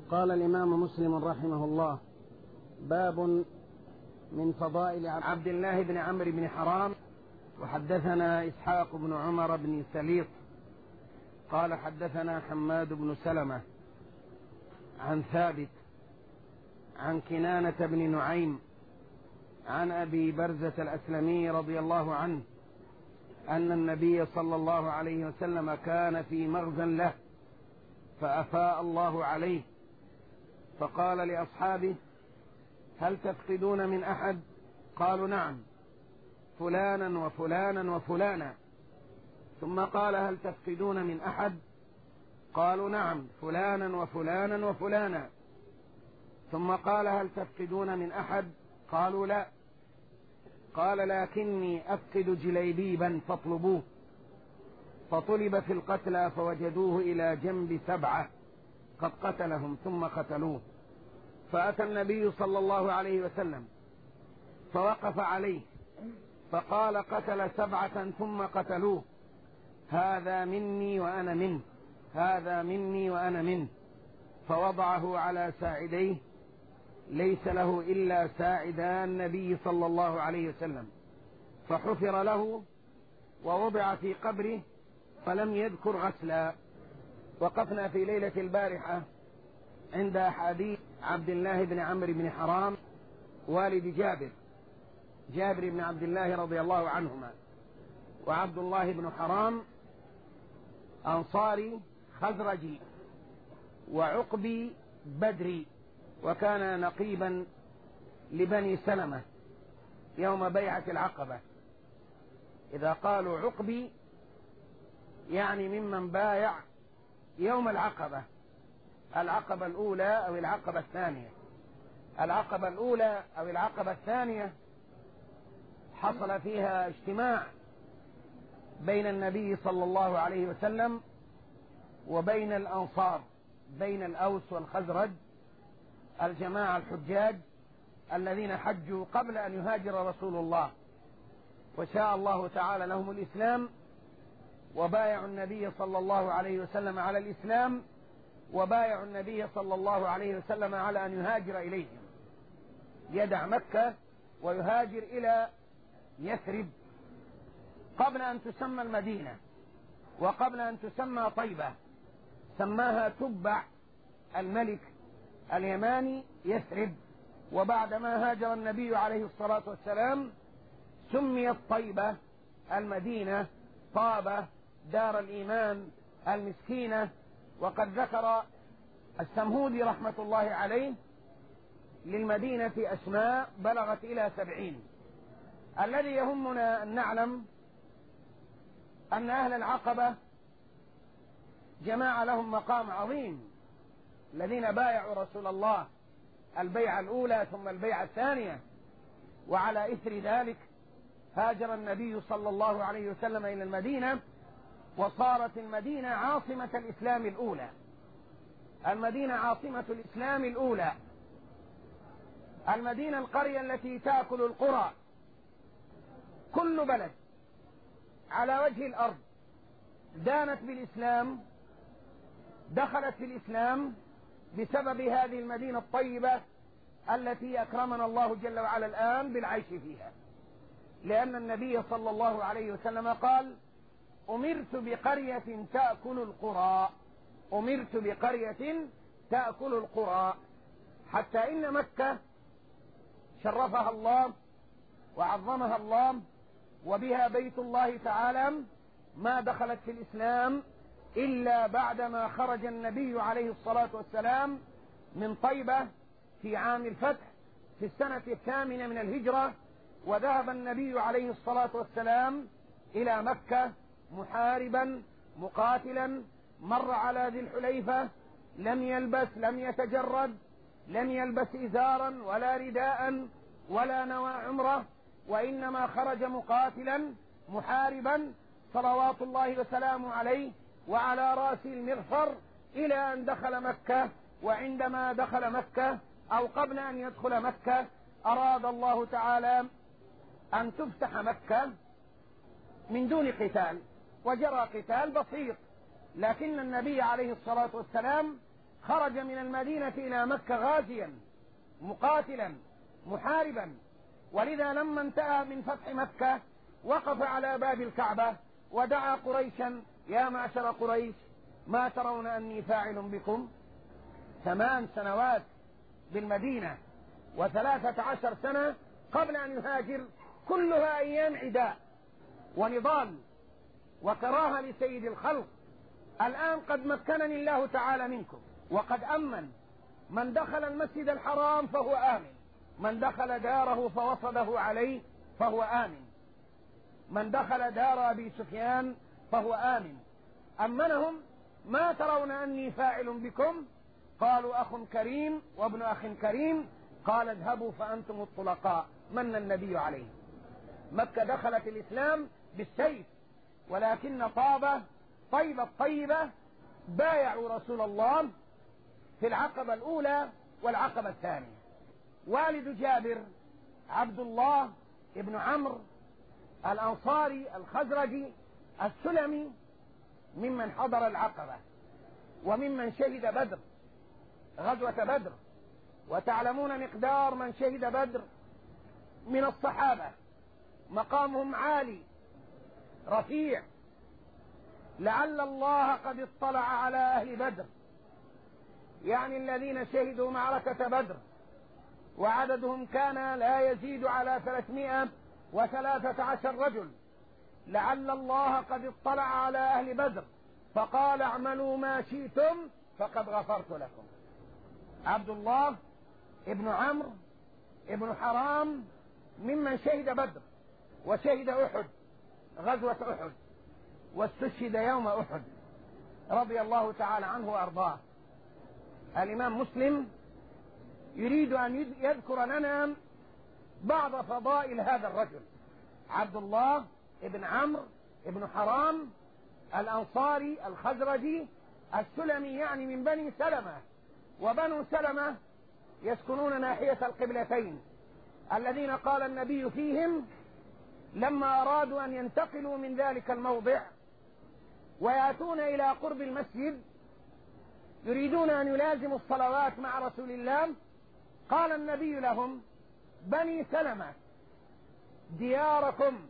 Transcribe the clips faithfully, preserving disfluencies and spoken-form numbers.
قال الإمام مسلم رحمه الله: باب من فضائل عبد الله بن عمرو بن حرام. وحدثنا إسحاق بن عمر بن سليط قال حدثنا حماد بن سلمة عن ثابت عن كنانة بن نعيم عن أبي برزة الأسلمي رضي الله عنه أن النبي صلى الله عليه وسلم كان في مغزى له فأفاء الله عليه، فقال لأصحابه: هل تفقدون من أحد؟ قالوا: نعم، فلانا وفلانا وفلانا. ثم قال: هل تفقدون من أحد؟ قالوا: نعم، فلانا وفلانا وفلانا. ثم قال: هل تفقدون من أحد؟ قالوا: لا. قال: لكني أفقد جليبيبا فاطلبوه. فطلب في القتلى فوجدوه إلى جنب سبعة قد قتلهم ثم قتلوه، فأتى النبي صلى الله عليه وسلم فوقف عليه فقال: قتل سبعة ثم قتلوه، هذا مني وأنا منه، هذا مني وأنا منه. فوضعه على ساعديه، ليس له إلا ساعدا النبي صلى الله عليه وسلم، فحفر له ووضع في قبره فلم يذكر غسلا. وقفنا في ليلة البارحة عند حديث عبد الله بن عمرو بن حرام والد جابر جابر بن عبد الله رضي الله عنهما. وعبد الله بن حرام أنصاري خزرجي وعقبي بدري، وكان نقيبا لبني سلمة يوم بيعة العقبة. إذا قالوا عقبي يعني ممن بايع يوم العقبة، العقبة الأولى أو العقبة الثانية. العقبة الأولى أو العقبة الثانية حصل فيها اجتماع بين النبي صلى الله عليه وسلم وبين الأنصار، بين الأوس والخزرج، الجماعة الحجاج الذين حجوا قبل أن يهاجر رسول الله، وشاء الله تعالى لهم الإسلام وبايعوا النبي صلى الله عليه وسلم على الإسلام، وبايعوا النبي صلى الله عليه وسلم على أن يهاجر إليهم، يدع مكة ويهاجر إلى يثرب قبل أن تسمى المدينة وقبل أن تسمى طيبة. سماها تبع الملك اليماني يثرب، وبعدما هاجر النبي عليه الصلاة والسلام سميت طيبة المدينة، طابة دار الإيمان المسكينة. وقد ذكر السمهودي رحمة الله عليه للمدينة أسماء بلغت إلى سبعين. الذي يهمنا أن نعلم أن أهل العقبة جماعة لهم مقام عظيم، الذين بايعوا رسول الله البيعة الأولى ثم البيعة الثانية، وعلى إثر ذلك هاجر النبي صلى الله عليه وسلم إلى المدينة، وصارت المدينة عاصمة الإسلام الأولى. المدينة عاصمة الإسلام الأولى، المدينة القرية التي تأكل القرى. كل بلد على وجه الأرض دانت بالإسلام دخلت في الإسلام بسبب هذه المدينة الطيبة التي أكرمنا الله جل وعلا الآن بالعيش فيها، لأن النبي صلى الله عليه وسلم قال: أمرت بقرية تأكل القرى، أمرت بقرية تأكل القرى. حتى إن مكة شرفها الله وعظمها الله، وبها بيت الله تعالى، ما دخلت في الإسلام إلا بعدما خرج النبي عليه الصلاة والسلام من طيبة في عام الفتح في السنة الثامنة من الهجرة، وذهب النبي عليه الصلاة والسلام إلى مكة محاربا مقاتلا، مر على ذي الحليفة، لم يلبس لم يتجرد، لم يلبس إزارا ولا رداء ولا نوى عمره، وإنما خرج مقاتلا محاربا صلوات الله وسلامه عليه، وعلى رأس المغفر، إلى أن دخل مكة. وعندما دخل مكة أو قبل أن يدخل مكة أراد الله تعالى أن تفتح مكة من دون قتال، وجرى قتال بسيط، لكن النبي عليه الصلاة والسلام خرج من المدينة إلى مكة غازيا مقاتلا محاربا، ولذا لما انتهى من فتح مكة وقف على باب الكعبة ودعا قريشا: يا معشر قريش، ما ترون أني فاعل بكم؟ ثمان سنوات بالمدينة وثلاثة عشر سنة قبل أن يهاجر، كلها أيام عداء ونضال وكراهة لسيد الخلق. الآن قد مكنني الله تعالى منكم، وقد أمن من دخل المسجد الحرام فهو آمن، من دخل داره فوصده عليه فهو آمن، من دخل دار أبي سفيان فهو آمن. أمنهم: ما ترون أني فاعل بكم؟ قالوا: أخ كريم وابن أخ كريم. قال: اذهبوا فأنتم الطلقاء. من النبي عليه. مكة دخلت الإسلام بالسيف، ولكن طابة طيبة الطيبة بايعوا رسول الله في العقبة الأولى والعقبة الثانية. والد جابر عبد الله ابن عمرو الأنصاري الخزرجي السلمي ممن حضر العقبة وممن شهد بدر، غزوة بدر. وتعلمون مقدار من شهد بدر من الصحابة، مقامهم عالي رفيع. لعل الله قد اطلع على أهل بدر، يعني الذين شهدوا معركة بدر، وعددهم كان لا يزيد على ثلاثمائة وثلاثة عشر رجل. لعل الله قد اطلع على أهل بدر فقال: اعملوا ما شئتم فقد غفرت لكم. عبد الله ابن عمرو ابن حرام ممن شهد بدر وشهد أحد، غزوة أحد، واستشهد يوم أحد، رضي الله تعالى عنه وأرضاه. الإمام مسلم يريد أن يذكر لنا بعض فضائل هذا الرجل، عبد الله ابن عمرو ابن حرام الأنصاري الخزرجي السلمي، يعني من بني سلمة. وبنو سلمة يسكنون ناحية القبلتين، الذين قال النبي فيهم لما أرادوا أن ينتقلوا من ذلك الموضع ويأتون إلى قرب المسجد يريدون أن يلازموا الصلوات مع رسول الله، قال النبي لهم: بني سلمة دياركم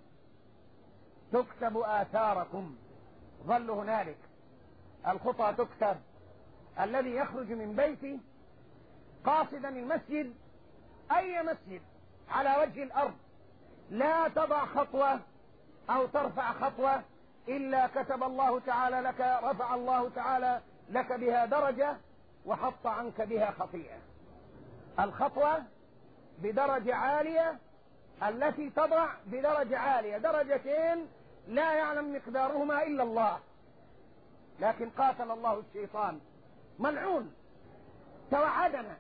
تكتب آثاركم، ظلوا هنالك، الخطى تكتب. الذي يخرج من بيته قاصدا المسجد، أي مسجد على وجه الأرض، لا تضع خطوة أو ترفع خطوة إلا كتب الله تعالى لك، رفع الله تعالى لك بها درجة وحط عنك بها خطيئة. الخطوة بدرجة عالية، التي تضع بدرجة عالية، درجتين لا يعلم مقدارهما إلا الله، لكن قاتل الله الشيطان ملعون. توعدنا: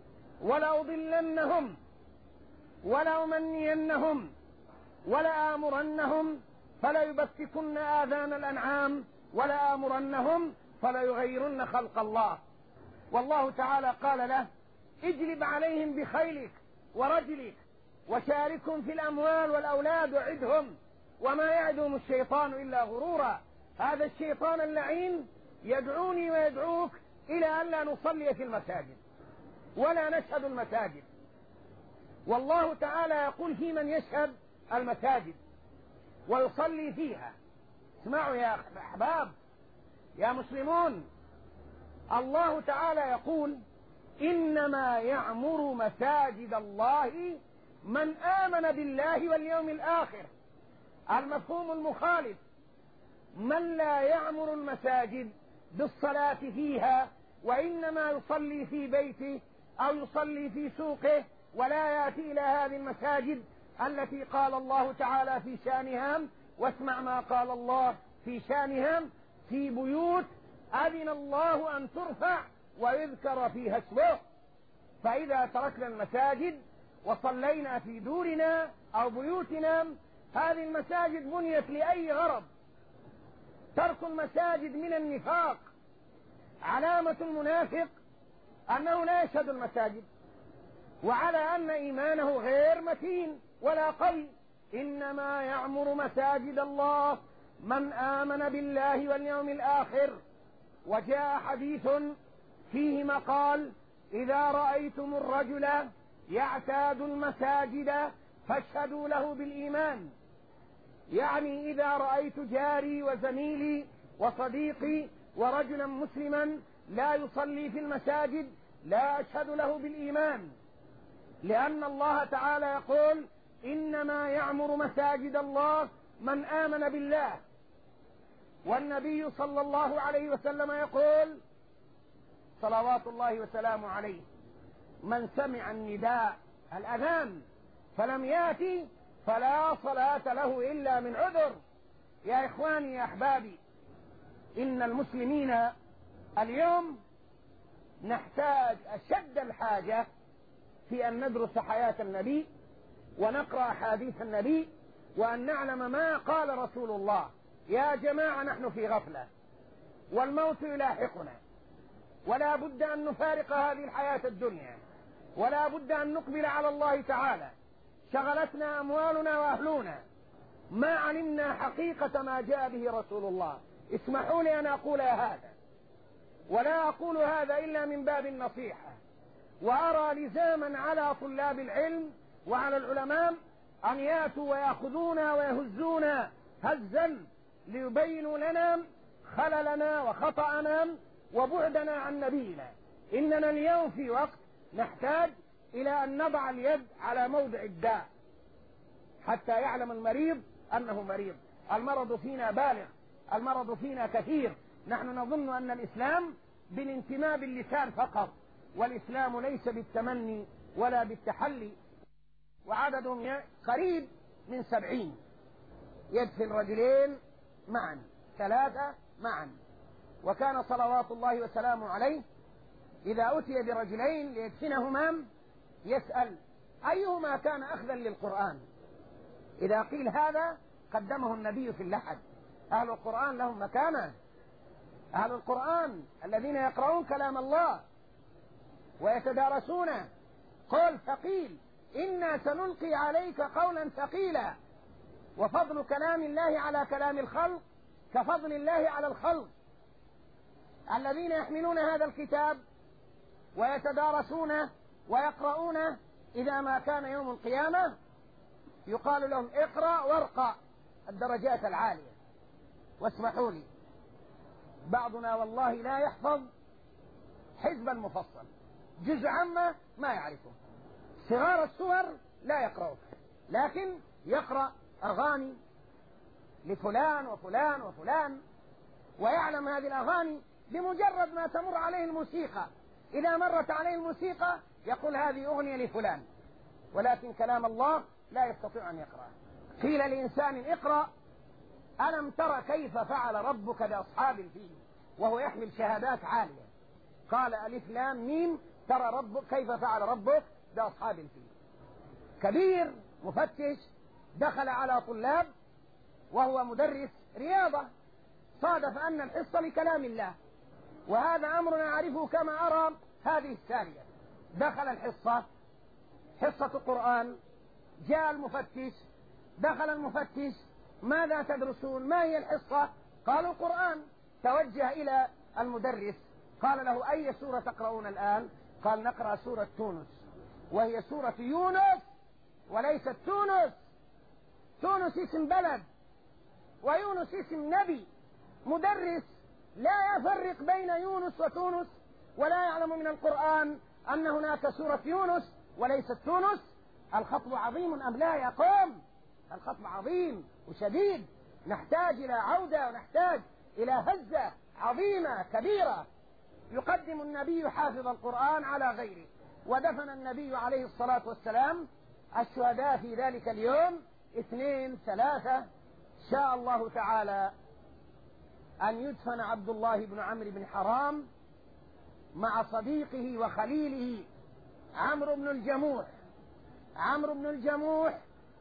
ولأضلنهم ولأمنينهم ولآمرنهم فليبتكن آذان الأنعام ولآمرنهم فليغيرن خلق الله. والله تعالى قال له: اجلب عليهم بخيلك ورجلك وشاركهم في الأموال والأولاد وعدهم وما يعدهم الشيطان إلا غرورا. هذا الشيطان اللعين يدعوني ويدعوك إلى أن لا نصلي في المساجد ولا نشهد المساجد. والله تعالى يقول في من يشهد المساجد ويصلي فيها. اسمعوا يا أحباب يا مسلمون، الله تعالى يقول: إنما يعمر مساجد الله من آمن بالله واليوم الآخر. المفهوم المخالف: من لا يعمر المساجد بالصلاة فيها، وإنما يصلي في بيته أو يصلي في سوقه ولا يأتي إلى هذه المساجد التي قال الله تعالى في شانها، واسمع ما قال الله في شانها: في بيوت أذن الله أن ترفع ويذكر فيها اسمه. فإذا تركنا المساجد وصلينا في دورنا أو بيوتنا، هذه المساجد بنيت لأي غرض. ترك المساجد من النفاق. علامة المنافق أنه لا يشهد المساجد، وعلى أن إيمانه غير متين ولا قوي. إنما يعمر مساجد الله من آمن بالله واليوم الآخر. وجاء حديث فيه مقال: إذا رأيتم الرجل يعتاد المساجد فاشهدوا له بالإيمان. يعني إذا رأيت جاري وزميلي وصديقي ورجلا مسلما لا يصلي في المساجد لا أشهد له بالإيمان، لأن الله تعالى يقول: إنما يعمر مساجد الله من آمن بالله. والنبي صلى الله عليه وسلم يقول صلوات الله وسلامه عليه: من سمع النداء الأذان فلم يأتي فلا صلاة له إلا من عذر. يا إخواني يا أحبابي، إن المسلمين اليوم نحتاج أشد الحاجة في أن ندرس حياة النبي ونقرأ حديث النبي وأن نعلم ما قال رسول الله. يا جماعة، نحن في غفلة والموت يلاحقنا، ولا بد أن نفارق هذه الحياة الدنيا، ولا بد أن نقبل على الله تعالى. شغلتنا أموالنا وأهلنا، ما علمنا حقيقة ما جاء به رسول الله. اسمحوا لي أن أقول هذا، ولا أقول هذا إلا من باب النصيحة، وأرى لزاما على طلاب العلم وعلى العلماء أن يأتوا ويأخذونا ويهزونا هزا ليبينوا لنا خللنا وخطأنا وبعدنا عن نبينا. إننا اليوم في وقت نحتاج إلى أن نضع اليد على موضع الداء حتى يعلم المريض أنه مريض. المرض فينا بالغ، المرض فينا كثير. نحن نظن أن الإسلام بالانتماء باللسان فقط، والإسلام ليس بالتمني ولا بالتحلي. وعددهم قريب من سبعين، يدفن رجلين معا، ثلاثة معا. وكان صلوات الله وسلامه عليه إذا أتي برجلين ليدفنهما يسأل أيهما كان أخذا للقرآن. إذا قيل هذا قدمه النبي في اللحد. أهل القرآن لهم مكانة، أهل القرآن الذين يقرؤون كلام الله ويتدارسونه. قول ثقيل: إنا سنلقي عليك قولا ثقيلا. وفضل كلام الله على كلام الخلق كفضل الله على الخلق. الذين يحملون هذا الكتاب ويتدارسونه ويقرؤونه إذا ما كان يوم القيامة يقال لهم: اقرأ وارقى الدرجات العالية. واسمحوا لي، بعضنا والله لا يحفظ حزبا مفصل، جزء عامة ما يعرفه، صغار السور لا يقرأه، لكن يقرأ أغاني لفلان وفلان وفلان، ويعلم هذه الأغاني بمجرد ما تمر عليه الموسيقى. إذا مرت عليه الموسيقى يقول هذه أغنية لفلان، ولكن كلام الله لا يستطيع أن يقرأ. قيل لإنسان: اقرأ ألم تر كيف فعل ربك بأصحاب الفيل، وهو يحمل شهادات عالية. قال: ألف لام ميم ترى ربك كيف فعل ربك بأصحاب الفيل. كبير مفتش دخل على طلاب وهو مدرس رياضة، صادف أن الحصة لكلام الله، وهذا أمر نعرفه كما أرى هذه السارية. دخل الحصة، حصة القرآن، جاء المفتش، دخل المفتش: ماذا تدرسون؟ ما هي الحصة؟ قالوا: القرآن. توجه إلى المدرس قال له: أي سورة تقرؤون الآن؟ قال: نقرأ سورة تونس، وهي سورة يونس وليست تونس. تونس اسم بلد ويونس اسم نبي. مدرس لا يفرق بين يونس وتونس، ولا يعلم من القرآن أن هناك سورة يونس وليست تونس. الخطب عظيم أم لا يا قوم؟ الخطب عظيم وشديد. نحتاج إلى عودة ونحتاج إلى هزة عظيمة كبيرة. يقدم النبي حافظ القرآن على غيره، ودفن النبي عليه الصلاة والسلام الشهداء في ذلك اليوم اثنين ثلاثة. شاء الله تعالى أن يدفن عبد الله بن عمرو بن حرام مع صديقه وخليله عمرو بن الجموح. عمرو بن الجموح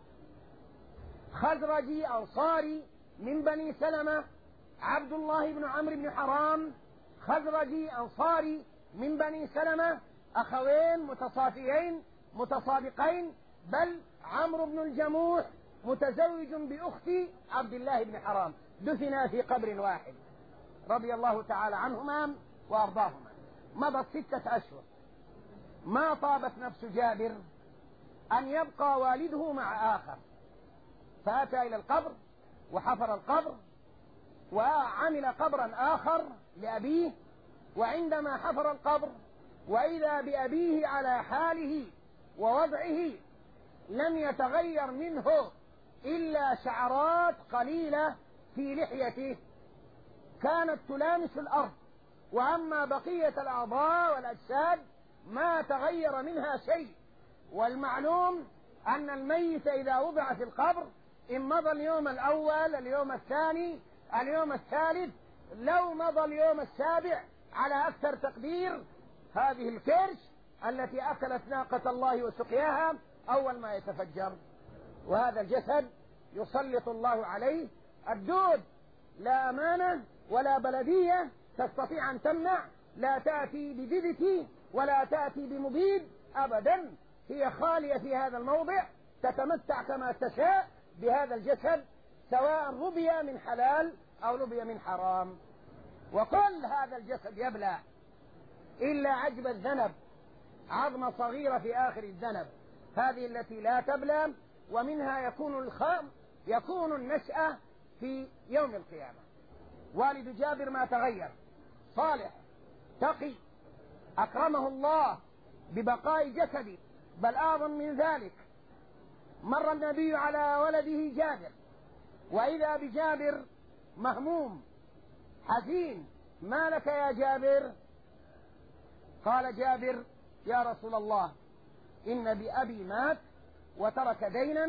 خزرجي أنصاري من بني سلمة، عبد الله بن عمرو بن حرام خزرجي أنصاري من بني سلمة، أخوين متصافيين متسابقين، بل عمرو بن الجموح متزوج بأخت عبد الله بن حرام، دفنا في قبر واحد رضي الله تعالى عنهما وأرضاهما. مضت ستة أشهر، ما طابت نفس جابر أن يبقى والده مع آخر، فأتى إلى القبر وحفر القبر وعمل قبرا آخر لأبيه، وعندما حفر القبر وإذا بأبيه على حاله ووضعه لم يتغير منه إلا شعرات قليلة في لحيته كانت تلامس الأرض، وأما بقية الأعضاء والأجساد ما تغير منها شيء. والمعلوم أن الميت إذا وضع في القبر إن مضى اليوم الأول، اليوم الثاني، اليوم الثالث، لو مضى اليوم السابع على أكثر تقدير هذه الكرش التي أكلت ناقة الله وسقياها أول ما يتفجر. وهذا الجسد يسلط الله عليه الدود، لا أمانة ولا بلدية تستطيع أن تمنع، لا تأتي بدبتي ولا تأتي بمبيد أبدا، هي خالية في هذا الموضع تتمتع كما تشاء بهذا الجسد، سواء ربي من حلال أو ربي من حرام. وكل هذا الجسد يبلى إلا عجب الذنب، عظمة صغيرة في آخر الذنب، هذه التي لا تبلى، ومنها يكون الخام يكون النشأة في يوم القيامة. والد جابر ما تغير، صالح تقي أكرمه الله ببقاء جسده، بل أعظم من ذلك مر النبي على ولده جابر وإذا بجابر مهموم حزين، ما لك يا جابر؟ قال جابر: يا رسول الله إن بأبي مات وترك دينا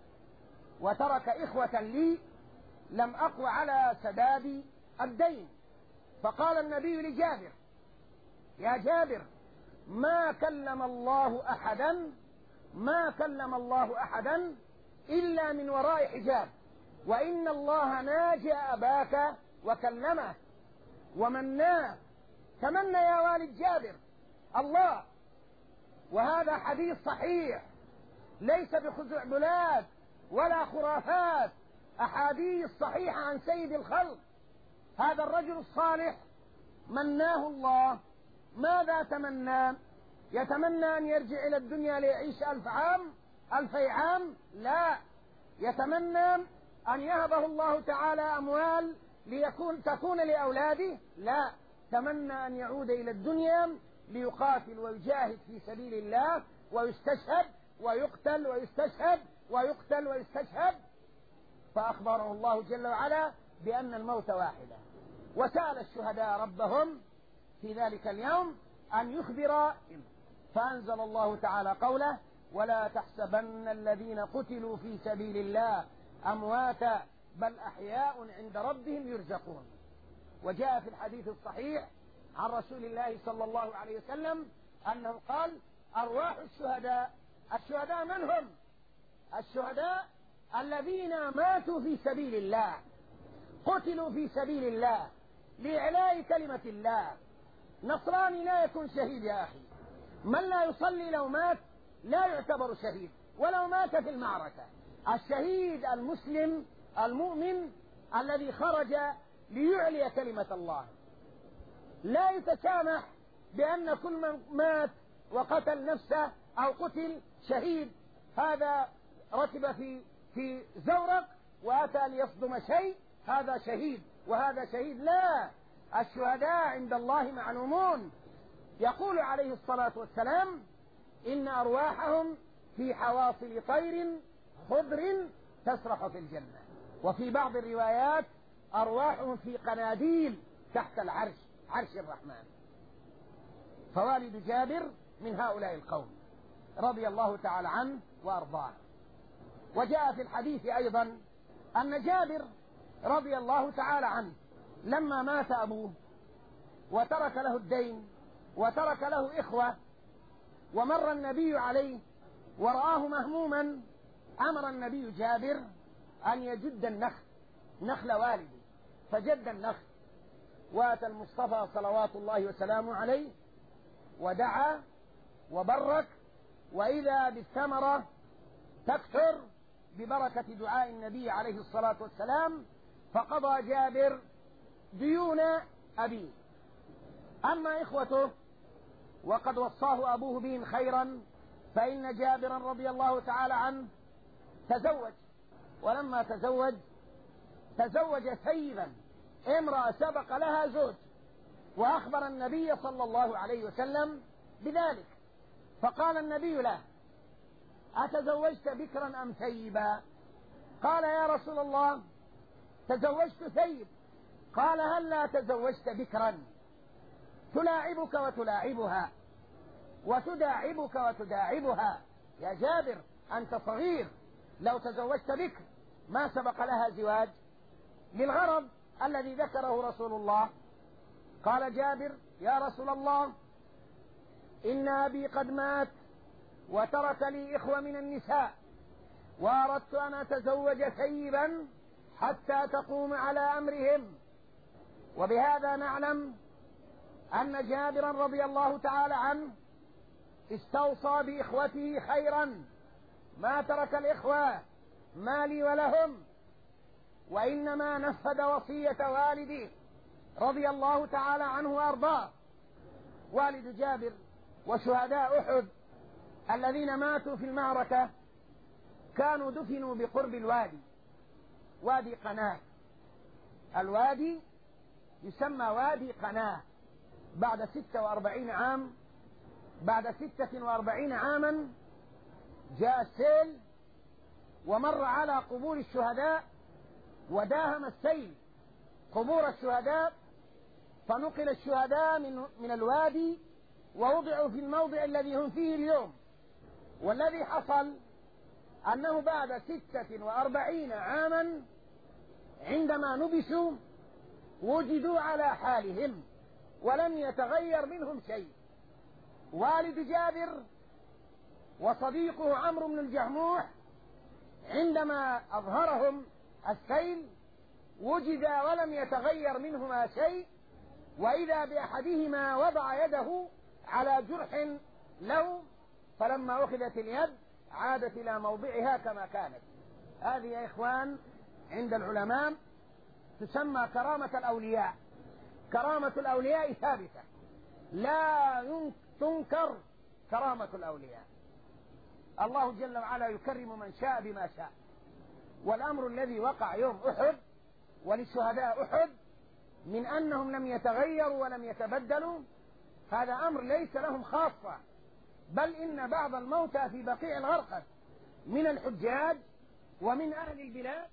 وترك إخوة لي لم أقو على سداد الدين. فقال النبي لجابر: يا جابر ما كلم الله أحدا ما كلم الله أحدا إلا من وراء حجاب، وإن الله ناجى أباك وكلمه ومناه. تمنى يا والد جابر الله، وهذا حديث صحيح ليس بخزعبلات ولا خرافات، أحاديث صحيحة عن سيد الخلق. هذا الرجل الصالح مناه الله، ماذا تمنى؟ يتمنى أن يرجع إلى الدنيا ليعيش ألف عام ألفي عام؟ لا، يتمنى أن يهبه الله تعالى أموال ليكون تكون لأولاده؟ لا، تمنى أن يعود إلى الدنيا ليقاتل ويجاهد في سبيل الله ويستشهد ويقتل ويستشهد ويقتل ويستشهد. فأخبره الله جل وعلا بأن الموت واحدة، وسأل الشهداء ربهم في ذلك اليوم أن يخبر، فأنزل الله تعالى قوله: ولا تحسبن الذين قتلوا في سبيل الله أمواتا بل أحياء عند ربهم يرزقون. وجاء في الحديث الصحيح عن رسول الله صلى الله عليه وسلم أنه قال: أرواح الشهداء. الشهداء من هم؟ الشهداء الذين ماتوا في سبيل الله، قتلوا في سبيل الله لإعلاء كلمة الله. نصراني لا يكون شهيد يا أخي، من لا يصلي لو مات لا يعتبر شهيد ولو مات في المعركة. الشهيد المسلم المؤمن الذي خرج ليعلي كلمة الله، لا يتسامح بأن كل من مات وقتل نفسه أو قتل شهيد، هذا ركب في في زورق وأتى ليصدم شيء، هذا شهيد وهذا شهيد. لا، الشهداء عند الله معلومون. يقول عليه الصلاة والسلام: إن أرواحهم في حواصل طير خضر تسرح في الجنة. وفي بعض الروايات أرواحهم في قناديل تحت العرش، عرش الرحمن. فوالد جابر من هؤلاء القوم رضي الله تعالى عنه وأرضاه. وجاء في الحديث أيضا أن جابر رضي الله تعالى عنه لما مات أبوه وترك له الدين وترك له إخوة، ومر النبي عليه ورآه مهموما، أمر النبي جابر أن يجد النخل، نخل والده، فجد النخل. واتى المصطفى صلوات الله وسلامه عليه ودعا وبرك، وإذا بالثمرة تكثر ببركة دعاء النبي عليه الصلاة والسلام. فقضى جابر ديون أبيه. أما إخوته وقد وصاه أبوه بهم خيرا، فإن جابرا رضي الله تعالى عنه تزوج، ولما تزوج تزوج ثيبا، امرأة سبق لها زوج، وأخبر النبي صلى الله عليه وسلم بذلك، فقال النبي له: أتزوجت بكرا أم ثيبا؟ قال: يا رسول الله تزوجت ثيب. قال: هل لا تزوجت بكرا تلاعبك وتلاعبها وتداعبك وتداعبها؟ يا جابر أنت صغير، لو تزوجت بكر ما سبق لها زواج، للغرض الذي ذكره رسول الله. قال جابر: يا رسول الله إن أبي قد مات وترك لي إخوة من النساء، وأردت أن أتزوج ثيبا حتى تقوم على أمرهم. وبهذا نعلم أن جابرا رضي الله تعالى عنه استوصى بإخوته خيرا، ما ترك الإخوة ما لي ولهم، وإنما نفذ وصية والده رضي الله تعالى عنه وأرضاه. والد جابر وشهداء أحد الذين ماتوا في المعركة كانوا دفنوا بقرب الوادي، وادي قناة. الوادي يسمى وادي قناة. بعد ستة وأربعين عام بعد ستة وأربعين عاما جاء السيل ومر على قبور الشهداء وداهم السيل قبور الشهداء، فنقل الشهداء من, من الوادي ووضعوا في الموضع الذي هم فيه اليوم. والذي حصل أنه بعد ستة وأربعين عاما عندما نبشوا وجدوا على حالهم ولم يتغير منهم شيء. والد جابر وصديقه عمرو بن الجموح عندما أظهرهم السيل وجدا ولم يتغير منهما شيء، وإذا بأحدهما وضع يده على جرح له، فلما أخذت اليد عادت إلى موضعها كما كانت. هذه يا إخوان عند العلماء تسمى كرامة الأولياء. كرامة الأولياء ثابتة، لا تنكر كرامة الأولياء. الله جل وعلا يكرم من شاء بما شاء. والأمر الذي وقع يوم أحد ولشهداء أحد من أنهم لم يتغيروا ولم يتبدلوا، هذا أمر ليس لهم خاصة، بل إن بعض الموتى في بقيع الغرقد من الحجاج ومن أهل البلاد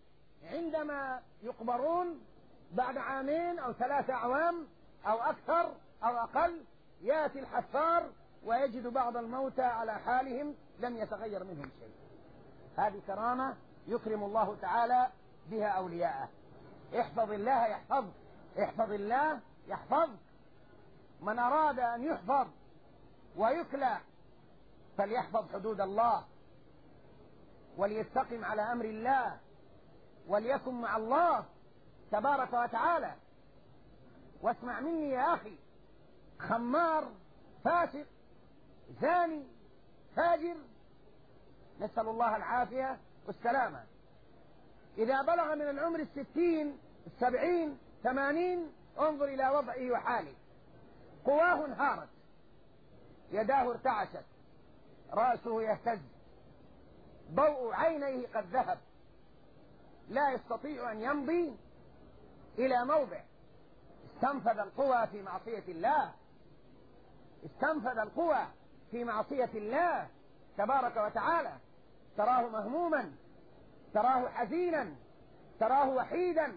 عندما يقبرون بعد عامين أو ثلاثة أعوام أو أكثر أو أقل يأتي الحفار ويجد بعض الموتى على حالهم لم يتغير منهم شيء. هذه كرامة يكرم الله تعالى بها أولياءه. احفظ الله يحفظ احفظ الله يحفظ. من أراد أن يحفظ ويكلى فليحفظ حدود الله وليستقم على أمر الله وليكن مع الله تبارك وتعالى. واسمع مني يا أخي، خمار فاسق زاني فاجر، نسأل الله العافية والسلامة، إذا بلغ من العمر الستين السبعين ثمانين انظر إلى وضعه وحاله. قواه انهارت، يداه ارتعشت، رأسه يهتز، ضوء عينيه قد ذهب، لا يستطيع أن يمضي إلى موضع. استنفذ القوى في معصية الله استنفذ القوى في معصية الله تبارك وتعالى. تراه مهموما، تراه حزينا، تراه وحيدا،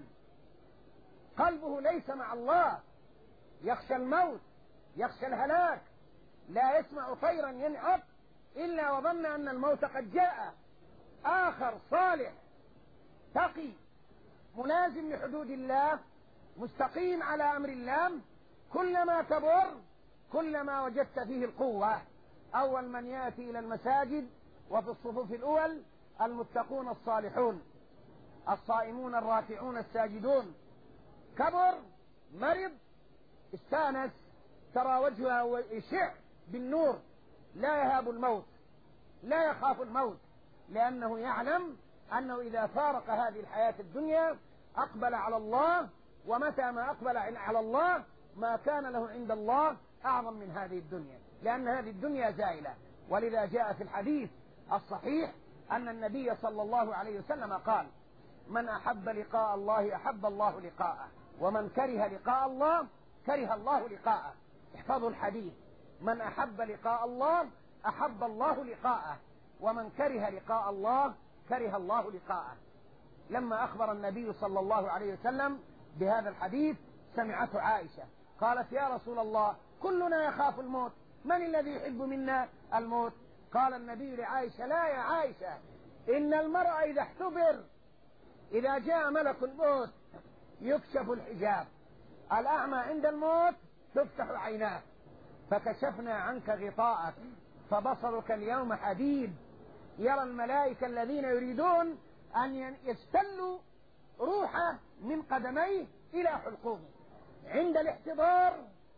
قلبه ليس مع الله، يخشى الموت، يخشى الهلاك، لا يسمع طيرا ينعق إلا وظن أن الموت قد جاء. آخر صالح تقي ملازم لحدود الله مستقيم على أمر الله، كلما كبر كلما وجدت فيه القوة. أول من يأتي إلى المساجد وفي الصفوف الأول المتقون الصالحون الصائمون الراكعون الساجدون. كبر مرض استانس، ترى وجهه يشع بالنور، لا يهاب الموت، لا يخاف الموت، لأنه يعلم أنه إذا فارق هذه الحياة الدنيا أقبل على الله، ومتى ما أقبل على الله ما كان له عند الله أعظم من هذه الدنيا، لأن هذه الدنيا زائلة. ولذا جاء في الحديث الصحيح أن النبي صلى الله عليه وسلم قال: من أحب لقاء الله أحب الله لقاءه، ومن كره لقاء الله كره الله لقاءه. احفظوا الحديث: من أحب لقاء الله أحب الله لقاءه، ومن كره لقاء الله كره الله لقاءه. لما أخبر النبي صلى الله عليه وسلم بهذا الحديث سمعته عائشة، قالت: يا رسول الله، كلنا يخاف الموت، من الذي يحب منا الموت؟ قال النبي لعائشة: لا يا عائشة، إن المرء إذا احتبر، إذا جاء ملك الموت يكشف الحجاب، الأعمى عند الموت تفتح عيناه، فكشفنا عنك غطاءك فبصرك اليوم حديد. يرى الملائكة الذين يريدون أن يستلوا روحه من قدميه إلى حلقومه. عند الاحتضار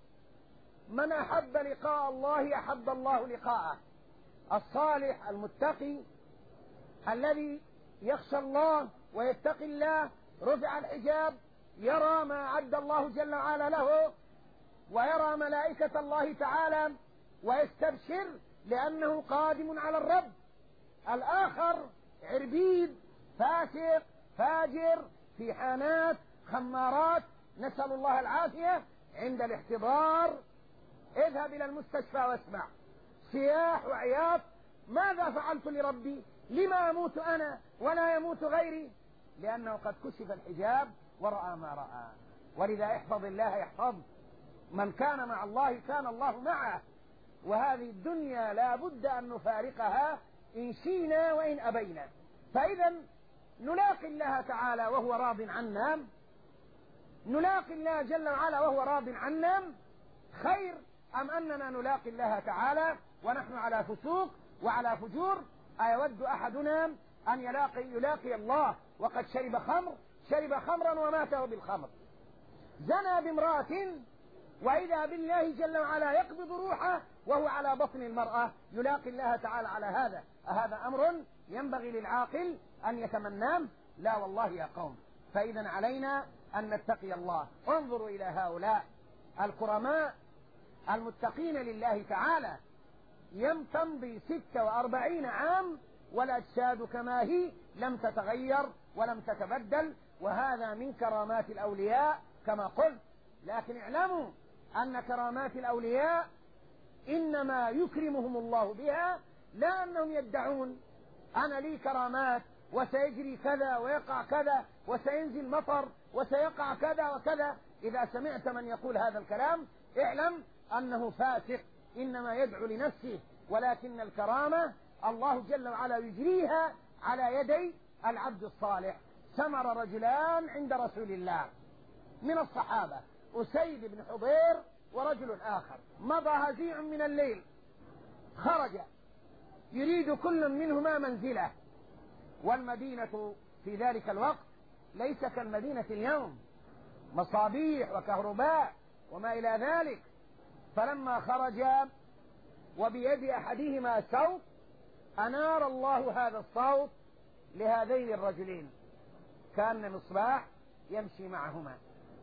من أحب لقاء الله أحب الله لقاءه. الصالح المتقي الذي يخشى الله ويتقي الله رفع الحجاب، يرى ما أعد الله جل وعلا له، ويرى ملائكة الله تعالى ويستبشر لأنه قادم على الرب. الآخر عربيد فاسق فاجر في حانات خمارات، نسأل الله العافية. عند الاحتضار اذهب إلى المستشفى واسمع صياح وعياط: ماذا فعلت لربي؟ لما أموت أنا ولا يموت غيري؟ لأنه قد كشف الحجاب ورأى ما رأى. ولذا احفظ الله يحفظ. من كان مع الله كان الله معه، وهذه الدنيا لا بد أن نفارقها إن شئنا وإن أبينا. فإذا نلاقي الله تعالى وهو راض عنا، نلاقي الله جل وعلا وهو راض عنا خير، أم أننا نلاقي الله تعالى ونحن على فسوق وعلى فجور؟ أيود أحدنا أن يلاقي, يلاقي الله وقد شرب خمر شرب خمرا وماته بالخمر، زنى بامرأة، وإذا بالله جل وعلا يقبض روحه وهو على بطن المرأة، يلاقي الله تعالى على هذا. أهذا أمر ينبغي للعاقل أن يتمناه؟ لا والله يا قوم. فإذا علينا أن نتقي الله. انظروا إلى هؤلاء الكرماء المتقين لله تعالى، يم تمضي ستة وأربعين عام والأجساد كما هي لم تتغير ولم تتبدل، وهذا من كرامات الأولياء كما قلت. لكن اعلموا أن كرامات الأولياء إنما يكرمهم الله بها، لا أنهم يدعون أنا لي كرامات وسيجري كذا ويقع كذا وسينزل مطر وسيقع كذا وكذا. إذا سمعت من يقول هذا الكلام اعلم أنه فاسق، إنما يدعو لنفسه. ولكن الكرامة الله جل وعلا يجريها على يدي العبد الصالح. سمر رجلان عند رسول الله من الصحابة، أسيد بن حضير ورجل آخر. مضى هزيع من الليل، خرج يريد كل منهما منزله، والمدينة في ذلك الوقت ليس كالمدينة اليوم، مصابيح وكهرباء وما إلى ذلك. فلما خرج وبيد أحدهما صوت، أنار الله هذا الصوت لهذين الرجلين، كان مصباح يمشي معهما.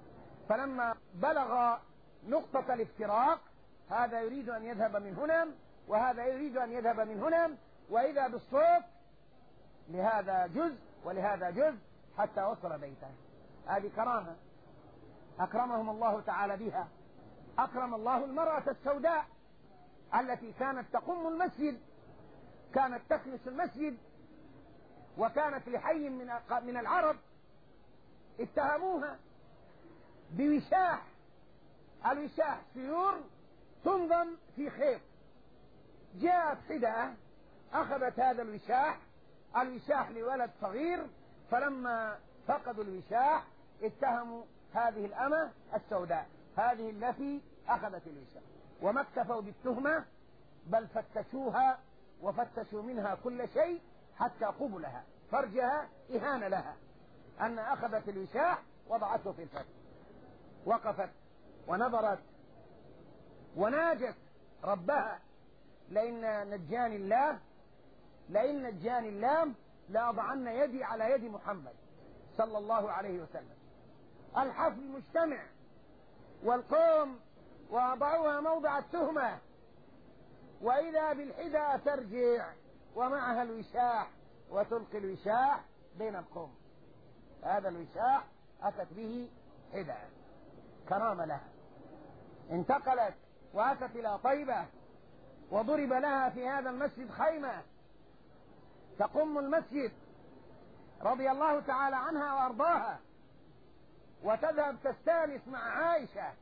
فلما بلغ نقطة الافتراق، هذا يريد أن يذهب من هنا وهذا يريد أن يذهب من هنا، وإذا بالصوت لهذا جزء ولهذا جزء حتى وصل بيته. هذه كرامة أكرمهم الله تعالى بها. أكرم الله المرأة السوداء التي كانت تقم المسجد، كانت تكنس المسجد، وكانت لحي من من العرب اتهموها بوشاح. الوشاح سيور تنظم في خيط. جاءت حدة أخذت هذا الوشاح، الوشاح لولد صغير، فلما فقدوا الوشاح اتهموا هذه الأمة السوداء، هذه التي أخذت الوشاح. وما اكتفوا بالتهمة بل فتشوها وفتشوا منها كل شيء حتى قبلها، فرجها إهانة لها أن أخذت الوشاح وضعته في الفتح. وقفت ونظرت وناجت ربها: لئن نجاني الله لئن نجاني الله لأضعن يدي على يد محمد صلى الله عليه وسلم. الحفل مجتمع والقوم وأضعوها موضع التهمة، وإذا بالحدى ترجع ومعها الوشاح وتلقي الوشاح بين القوم. هذا الوشاح أتت به حدى كرامة لها، انتقلت وأتت إلى طيبة وضرب لها في هذا المسجد خيمة تقم المسجد رضي الله تعالى عنها وأرضاها، وتذهب تستانس مع عائشة،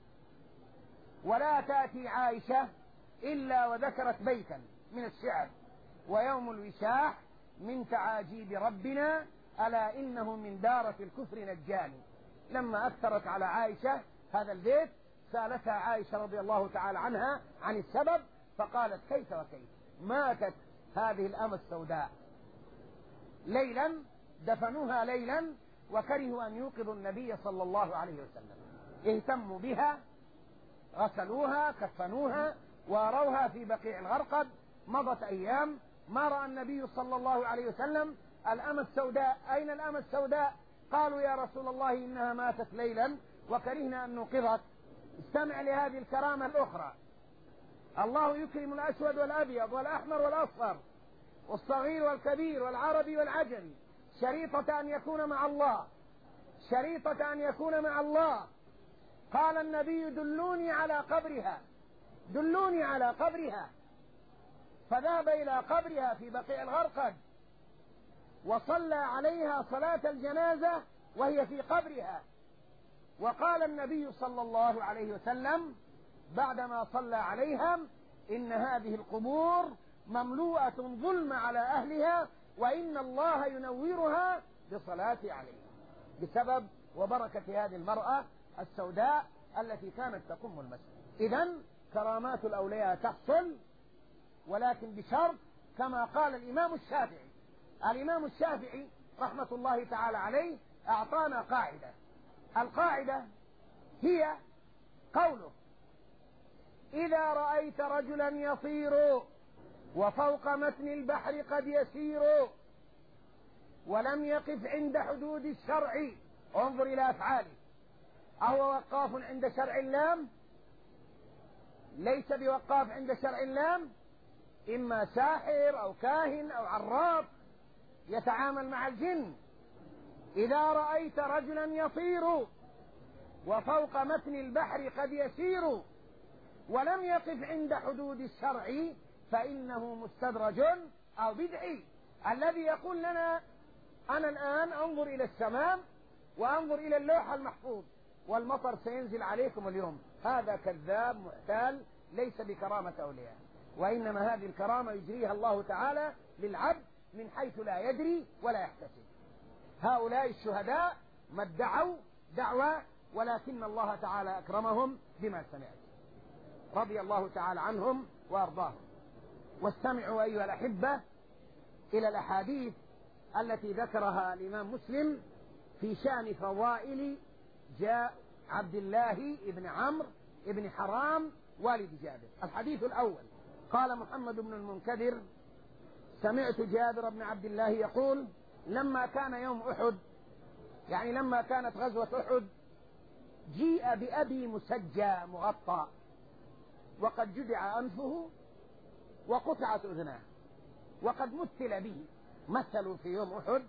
ولا تأتي عائشة إلا وذكرت بيتا من الشعر: ويوم الوشاح من تعاجيب ربنا ألا إنه من دارة الكفر نجاني. لما أكثرت على عائشة هذا البيت سألتها عائشة رضي الله تعالى عنها عن السبب، فقالت: كيف وكيف، ماتت هذه الأمة السوداء ليلا، دفنوها ليلا وكرهوا أن يوقظوا النبي صلى الله عليه وسلم، اهتموا بها، غسلوها، كفنوها، واروها في بقيع الغرقد. مضت أيام ما رأى النبي صلى الله عليه وسلم الأمة السوداء. أين الأمة السوداء؟ قالوا: يا رسول الله إنها ماتت ليلا وكرهنا أن نوقظك. استمع لهذه الكرامة الأخرى: الله يكرم الأسود والأبيض والأحمر والأصفر والصغير والكبير والعربي والعجمي شريطة أن يكون مع الله، شريطة أن يكون مع الله. قال النبي: دلوني على قبرها، دلوني على قبرها. فذهب إلى قبرها في بقيع الغرقد وصلى عليها صلاة الجنازة وهي في قبرها. وقال النبي صلى الله عليه وسلم بعدما صلى عليها: إن هذه القبور مملوءة ظلم على أهلها وإن الله ينورها بصلاة عليها، بسبب وبركة هذه المرأة السوداء التي كانت تقم المسجد. إذن كرامات الأولياء تحصل، ولكن بشرط كما قال الإمام الشافعي. الإمام الشافعي رحمة الله تعالى عليه أعطانا قاعدة، القاعدة هي قوله: إذا رأيت رجلا يطير وفوق متن البحر قد يسير ولم يقف عند حدود الشرع، انظر إلى أفعاله، أهو وقاف عند شرع اللام؟ ليس بوقاف عند شرع اللام، إما ساحر أو كاهن أو عراف يتعامل مع الجن. إذا رأيت رجلا يطير وفوق متن البحر قد يسير ولم يقف عند حدود الشرع فإنه مستدرج أو بدعي. الذي يقول لنا: أنا الآن أنظر إلى السماء وأنظر إلى اللوح المحفوظ والمطر سينزل عليكم اليوم، هذا كذاب محتال، ليس بكرامة أولياء، وإنما هذه الكرامة يجريها الله تعالى للعبد من حيث لا يدري ولا يحتسب. هؤلاء الشهداء ما ادعوا دعوة، ولكن الله تعالى أكرمهم بما سمعت، رضي الله تعالى عنهم وأرضاهم. واستمعوا أيها الأحبة إلى الأحاديث التي ذكرها الإمام مسلم في شأن فضائل جاء عبد الله بن عمرو بن حرام والد جابر. الحديث الأول: قال محمد بن المنكدر: سمعت جابر بن عبد الله يقول: لما كان يوم أحد، يعني لما كانت غزوة أحد، جيء بأبي مسجى مغطى وقد جدع أنفه وقطعت أذناه وقد مثل به. مثلوا في يوم أحد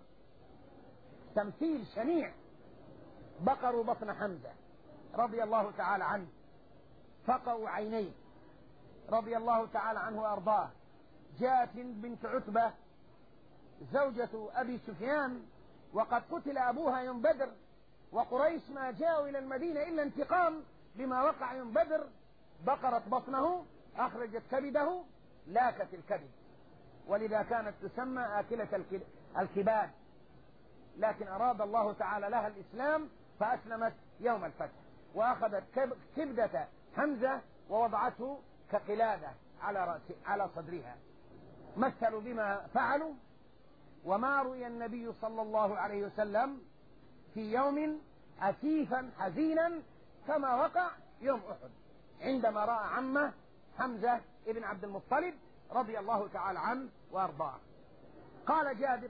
تمثيل شنيع، بقروا بطن حمزة رضي الله تعالى عنه، فقوا عينيه رضي الله تعالى عنه وأرضاه. جاءت بنت عتبة زوجة أبي سفيان وقد قتل أبوها يوم بدر، وقريش ما جاءوا إلى المدينة إلا انتقام بما وقع يوم بدر، بقرت بطنه، أخرجت كبده، لاكت الكبد، ولذا كانت تسمى آكلة الكباد، لكن أراد الله تعالى لها الإسلام فأسلمت يوم الفتح، وأخذت كبدة حمزة ووضعته كقلادة على رأس على صدرها. مثلوا بما فعلوا. وما رؤي النبي صلى الله عليه وسلم في يوم أسيفا حزينا كما وقع يوم أحد، عندما رأى عمه حمزة ابن عبد المطلب رضي الله تعالى عنه وأرضاه. قال جابر: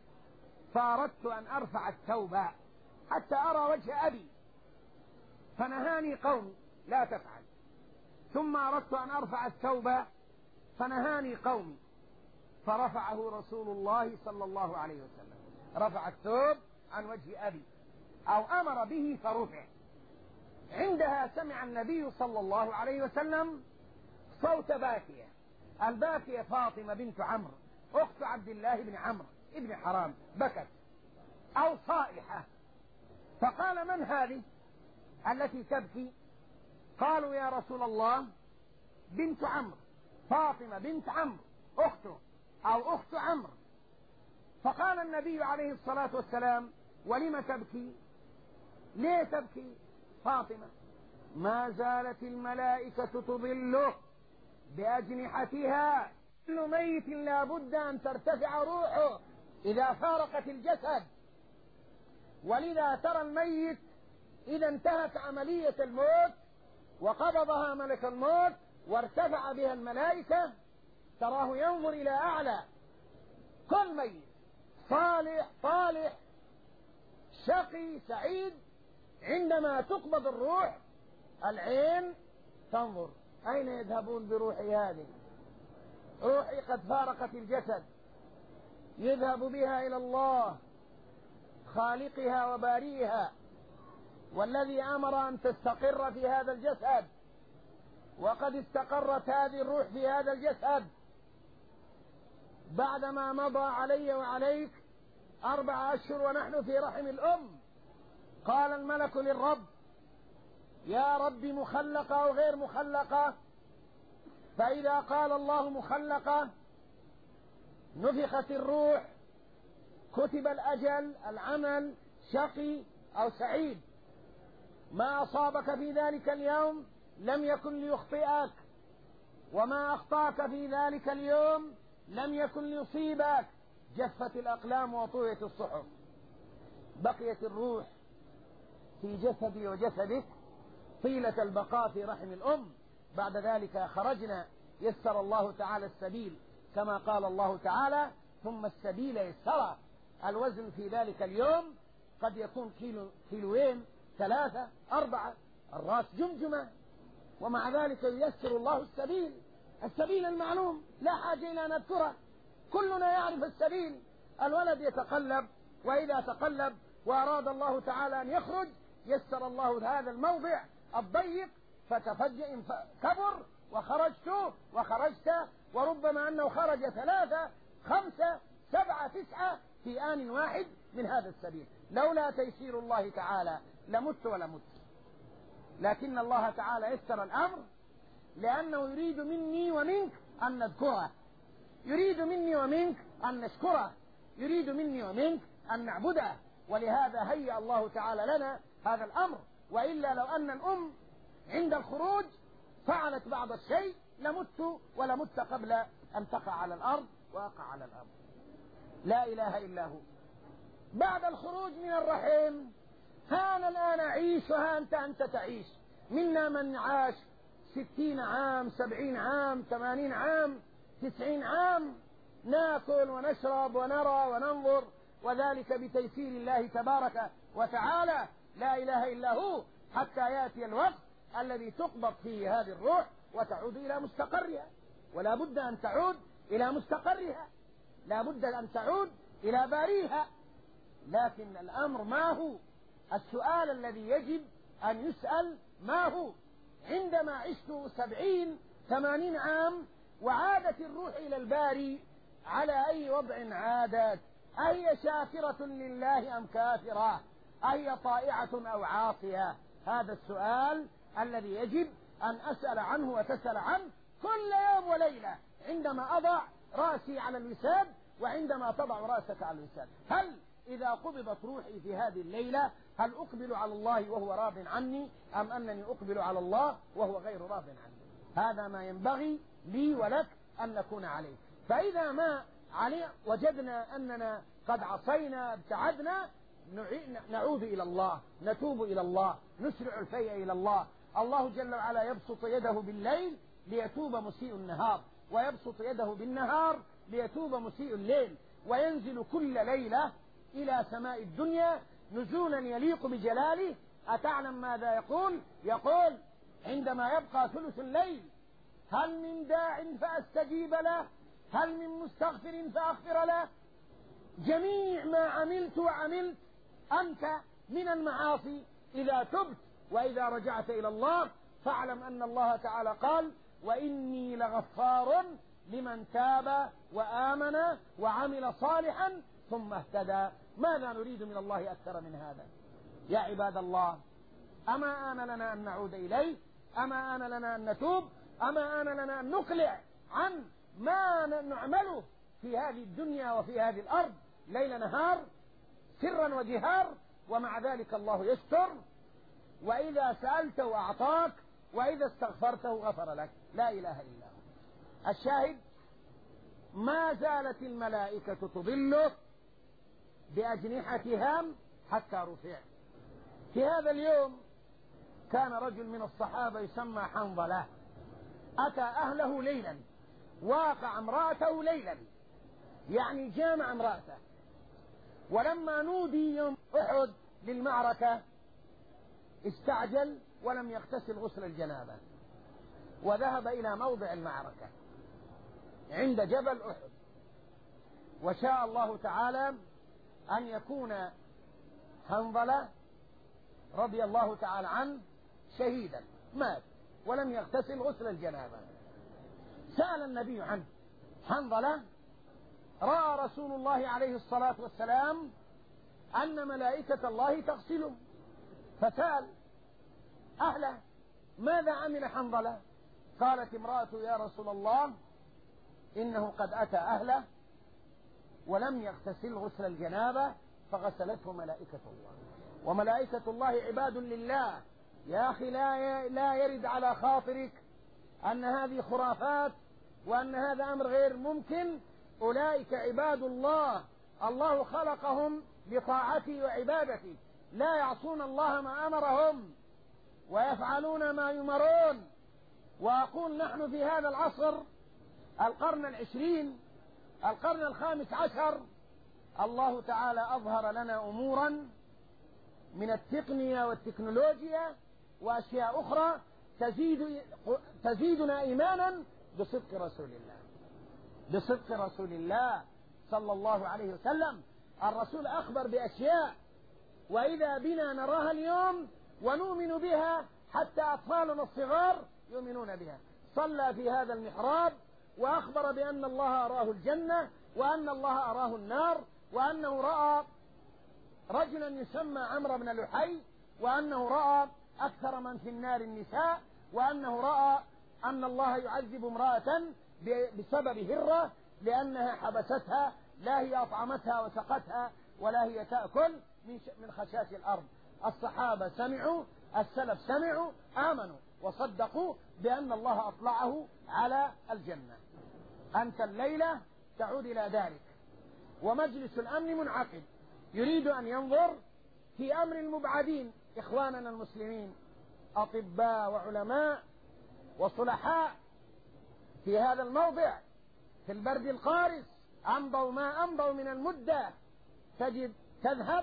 فأردت أن أرفع الثوب حتى أرى وجه أبي، فنهاني قومي لا تفعل، ثم أردت أن أرفع الثوب فنهاني قومي، فرفعه رسول الله صلى الله عليه وسلم، رفع الثوب عن وجه أبي أو أمر به فرفع. عندها سمع النبي صلى الله عليه وسلم صوت باكية، الباكية فاطمة بنت عمرو أخت عبد الله بن عمرو ابن حرام، بكت أو صائحة، فقال: من هذه التي تبكي؟ قالوا: يا رسول الله بنت عمرو، فاطمة بنت عمرو أخته أو أخت عمرو. فقال النبي عليه الصلاة والسلام: ولم تبكي؟ ليه تبكي فاطمة؟ ما زالت الملائكة تظله بأجنحتها، كل ميت لا بد أن ترتفع روحه إذا فارقت الجسد، ولذا ترى الميت إذا انتهت عملية الموت وقبضها ملك الموت وارتفع بها الملائكة، تراه ينظر إلى أعلى. كل ميت صالح صالح شقي سعيد عندما تقبض الروح العين تنظر: أين يذهبون بروحي هذه؟ روحي قد فارقت الجسد، يذهب بها إلى الله خالقها وبارئها، والذي أمر أن تستقر في هذا الجسد، وقد استقرت هذه الروح في هذا الجسد بعدما مضى علي وعليك أربع أشهر ونحن في رحم الأم. قال الملك للرب: يا رب مخلقة أو غير مخلقة؟ فإذا قال الله مخلقة نفخت الروح، كتب الأجل، العمل، شقي أو سعيد. ما أصابك في ذلك اليوم لم يكن ليخطئك، وما أخطأك في ذلك اليوم لم يكن ليصيبك. جفت الأقلام وطويت الصحف، بقيت الروح في جسدي وجسدك طيلة البقاء في رحم الأم. بعد ذلك خرجنا، يسر الله تعالى السبيل كما قال الله تعالى: ثم السبيل يسر. الوزن في ذلك اليوم قد يكون كيلو، كيلوين، ثلاثة، أربعة، الرأس جمجمة، ومع ذلك ييسر الله السبيل، السبيل المعلوم لا حاجة إلى أن نذكره، كلنا يعرف السبيل. الولد يتقلب، وإذا تقلب وأراد الله تعالى أن يخرج يسر الله هذا الموضع الضيق فتفجأ كبر وخرجت وخرجت، وربما أنه خرج ثلاثة خمسة سبعة تسعة في آن واحد من هذا السبيل. لولا تيسير الله تعالى لمت ولمت، لكن الله تعالى يسر الأمر لأنه يريد مني ومنك أن نذكره، يريد مني ومنك أن نشكره، يريد مني ومنك أن نعبده، ولهذا هيأ الله تعالى لنا هذا الأمر. وإلا لو أن الأم عند الخروج فعلت بعض الشيء لمت ولمت قبل أن تقع على الأرض وأقع على الأرض. لا إله إلا هو. بعد الخروج من الرحم ها أنا الآن أعيش وها أنت أنت تعيش. منا من عاش ستين عام، سبعين عام، ثمانين عام، تسعين عام، ناكل ونشرب ونرى وننظر، وذلك بتيسير الله تبارك وتعالى. لا إله إلا هو، حتى يأتي الوقت الذي تقبض فيه هذه الروح وتعود إلى مستقرها، ولا بد أن تعود إلى مستقرها، لا بد أن تعود إلى باريها. لكن الأمر ما هو؟ السؤال الذي يجب أن يسأل ما هو؟ عندما عشت سبعين ثمانين عام وعادت الروح إلى الباري، على أي وضع عادت؟ أهي شاكرة لله أم كافرة؟ أهي طائعة أو عاصية؟ هذا السؤال الذي يجب أن أسأل عنه وتسأل عنه كل يوم وليلة عندما أضع رأسي على الوساد وعندما تضع رأسك على الوساد. هل إذا قبضت روحي في هذه الليلة هل أقبل على الله وهو راض عني، أم أنني أقبل على الله وهو غير راض عني؟ هذا ما ينبغي لي ولك أن نكون عليه. فإذا ما علي وجدنا أننا قد عصينا ابتعدنا، نعود إلى الله، نتوب إلى الله، نسرع الفيء إلى الله. الله جل وعلا يبسط يده بالليل ليتوب مسيء النهار، ويبسط يده بالنهار ليتوب مسيء الليل، وينزل كل ليلة إلى سماء الدنيا نزولا يليق بجلاله. أتعلم ماذا يقول؟ يقول: عندما يبقى ثلث الليل: هل من داع فأستجيب له؟ هل من مستغفر فأغفر له؟ جميع ما عملت وعملت أنت من المعاصي إذا تبت وإذا رجعت إلى الله فاعلم أن الله تعالى قال: وإني لغفار لمن تاب وآمن وعمل صالحا ثم اهتدى. ماذا نريد من الله أكثر من هذا؟ يا عباد الله، أما آن لنا أن نعود إليه؟ أما آن لنا أن نتوب؟ أما آن لنا أن نقلع عن ما نعمله في هذه الدنيا وفي هذه الأرض ليل نهار سرا وجهار، ومع ذلك الله يستر، وإذا سألته أعطاك، وإذا استغفرته غفر لك. لا إله إلا هو. الشاهد: ما زالت الملائكة تظله بأجنحتها حتى رفع. في هذا اليوم كان رجل من الصحابة يسمى حنظلة، أتى أهله ليلا، واقع امرأته ليلا، يعني جامع امرأته، ولما نودي يوم أحد للمعركة استعجل ولم يغتسل غسل الجنابة، وذهب إلى موضع المعركة عند جبل أحد، وشاء الله تعالى أن يكون حنظلة رضي الله تعالى عنه شهيدا، مات ولم يغتسل غسل الجنابة. سأل النبي عنه: حنظلة، رأى رسول الله عليه الصلاة والسلام أن ملائكة الله تغسله، فسأل أهله: ماذا عمل حنظلة؟ قالت امرأته: يا رسول الله، إنه قد أتى أهله ولم يغتسل غسل الجنابة فغسلته ملائكة الله. وملائكة الله عباد لله. يا أخي، لا لا يرد على خاطرك أن هذه خرافات وأن هذا أمر غير ممكن. أولئك عباد الله، الله خلقهم لطاعته وعبادته، لا يعصون الله ما أمرهم ويفعلون ما يمرون. وأقول نحن في هذا العصر، القرن العشرين، القرن الخامس عشر، الله تعالى أظهر لنا أمورا من التقنية والتكنولوجيا وأشياء أخرى تزيد تزيدنا إيمانا بصدق رسول الله، بصدق رسول الله صلى الله عليه وسلم. الرسول أخبر بأشياء وإذا بنا نراها اليوم ونؤمن بها، حتى أطفالنا الصغار يؤمنون بها. صلى في هذا المحراب وأخبر بأن الله أراه الجنة، وأن الله أراه النار، وأنه رأى رجلا يسمى عمرو بن لحي، وأنه رأى أكثر من في النار النساء، وأنه رأى أن الله يعذب امرأة بسبب هرة لأنها حبستها، لا هي أطعمتها وسقتها ولا هي تأكل من خشاش الأرض. الصحابة سمعوا، السلف سمعوا، آمنوا وصدقوا بأن الله أطلعه على الجنة. أنت الليلة تعود إلى ذلك، ومجلس الأمن منعقد يريد أن ينظر في أمر المبعدين، إخواننا المسلمين، أطباء وعلماء وصلحاء في هذا الموضع في البرد القارس، أمضوا ما أمضوا من المدة. تجد تذهب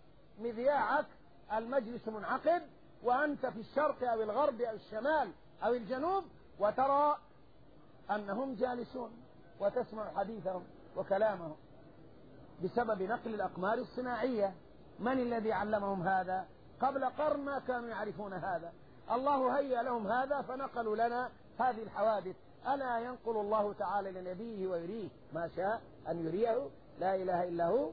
مذياعك المجلس منعقد وأنت في الشرق أو الغرب أو الشمال أو الجنوب، وترى أنهم جالسون وتسمع حديثهم وكلامهم بسبب نقل الأقمار الصناعية. من الذي علمهم هذا؟ قبل قرن ما كانوا يعرفون هذا، الله هيأ لهم هذا فنقلوا لنا هذه الحوادث. ألا ينقل الله تعالى لنبيه ويريه ما شاء أن يريه؟ لا إله إلا هو.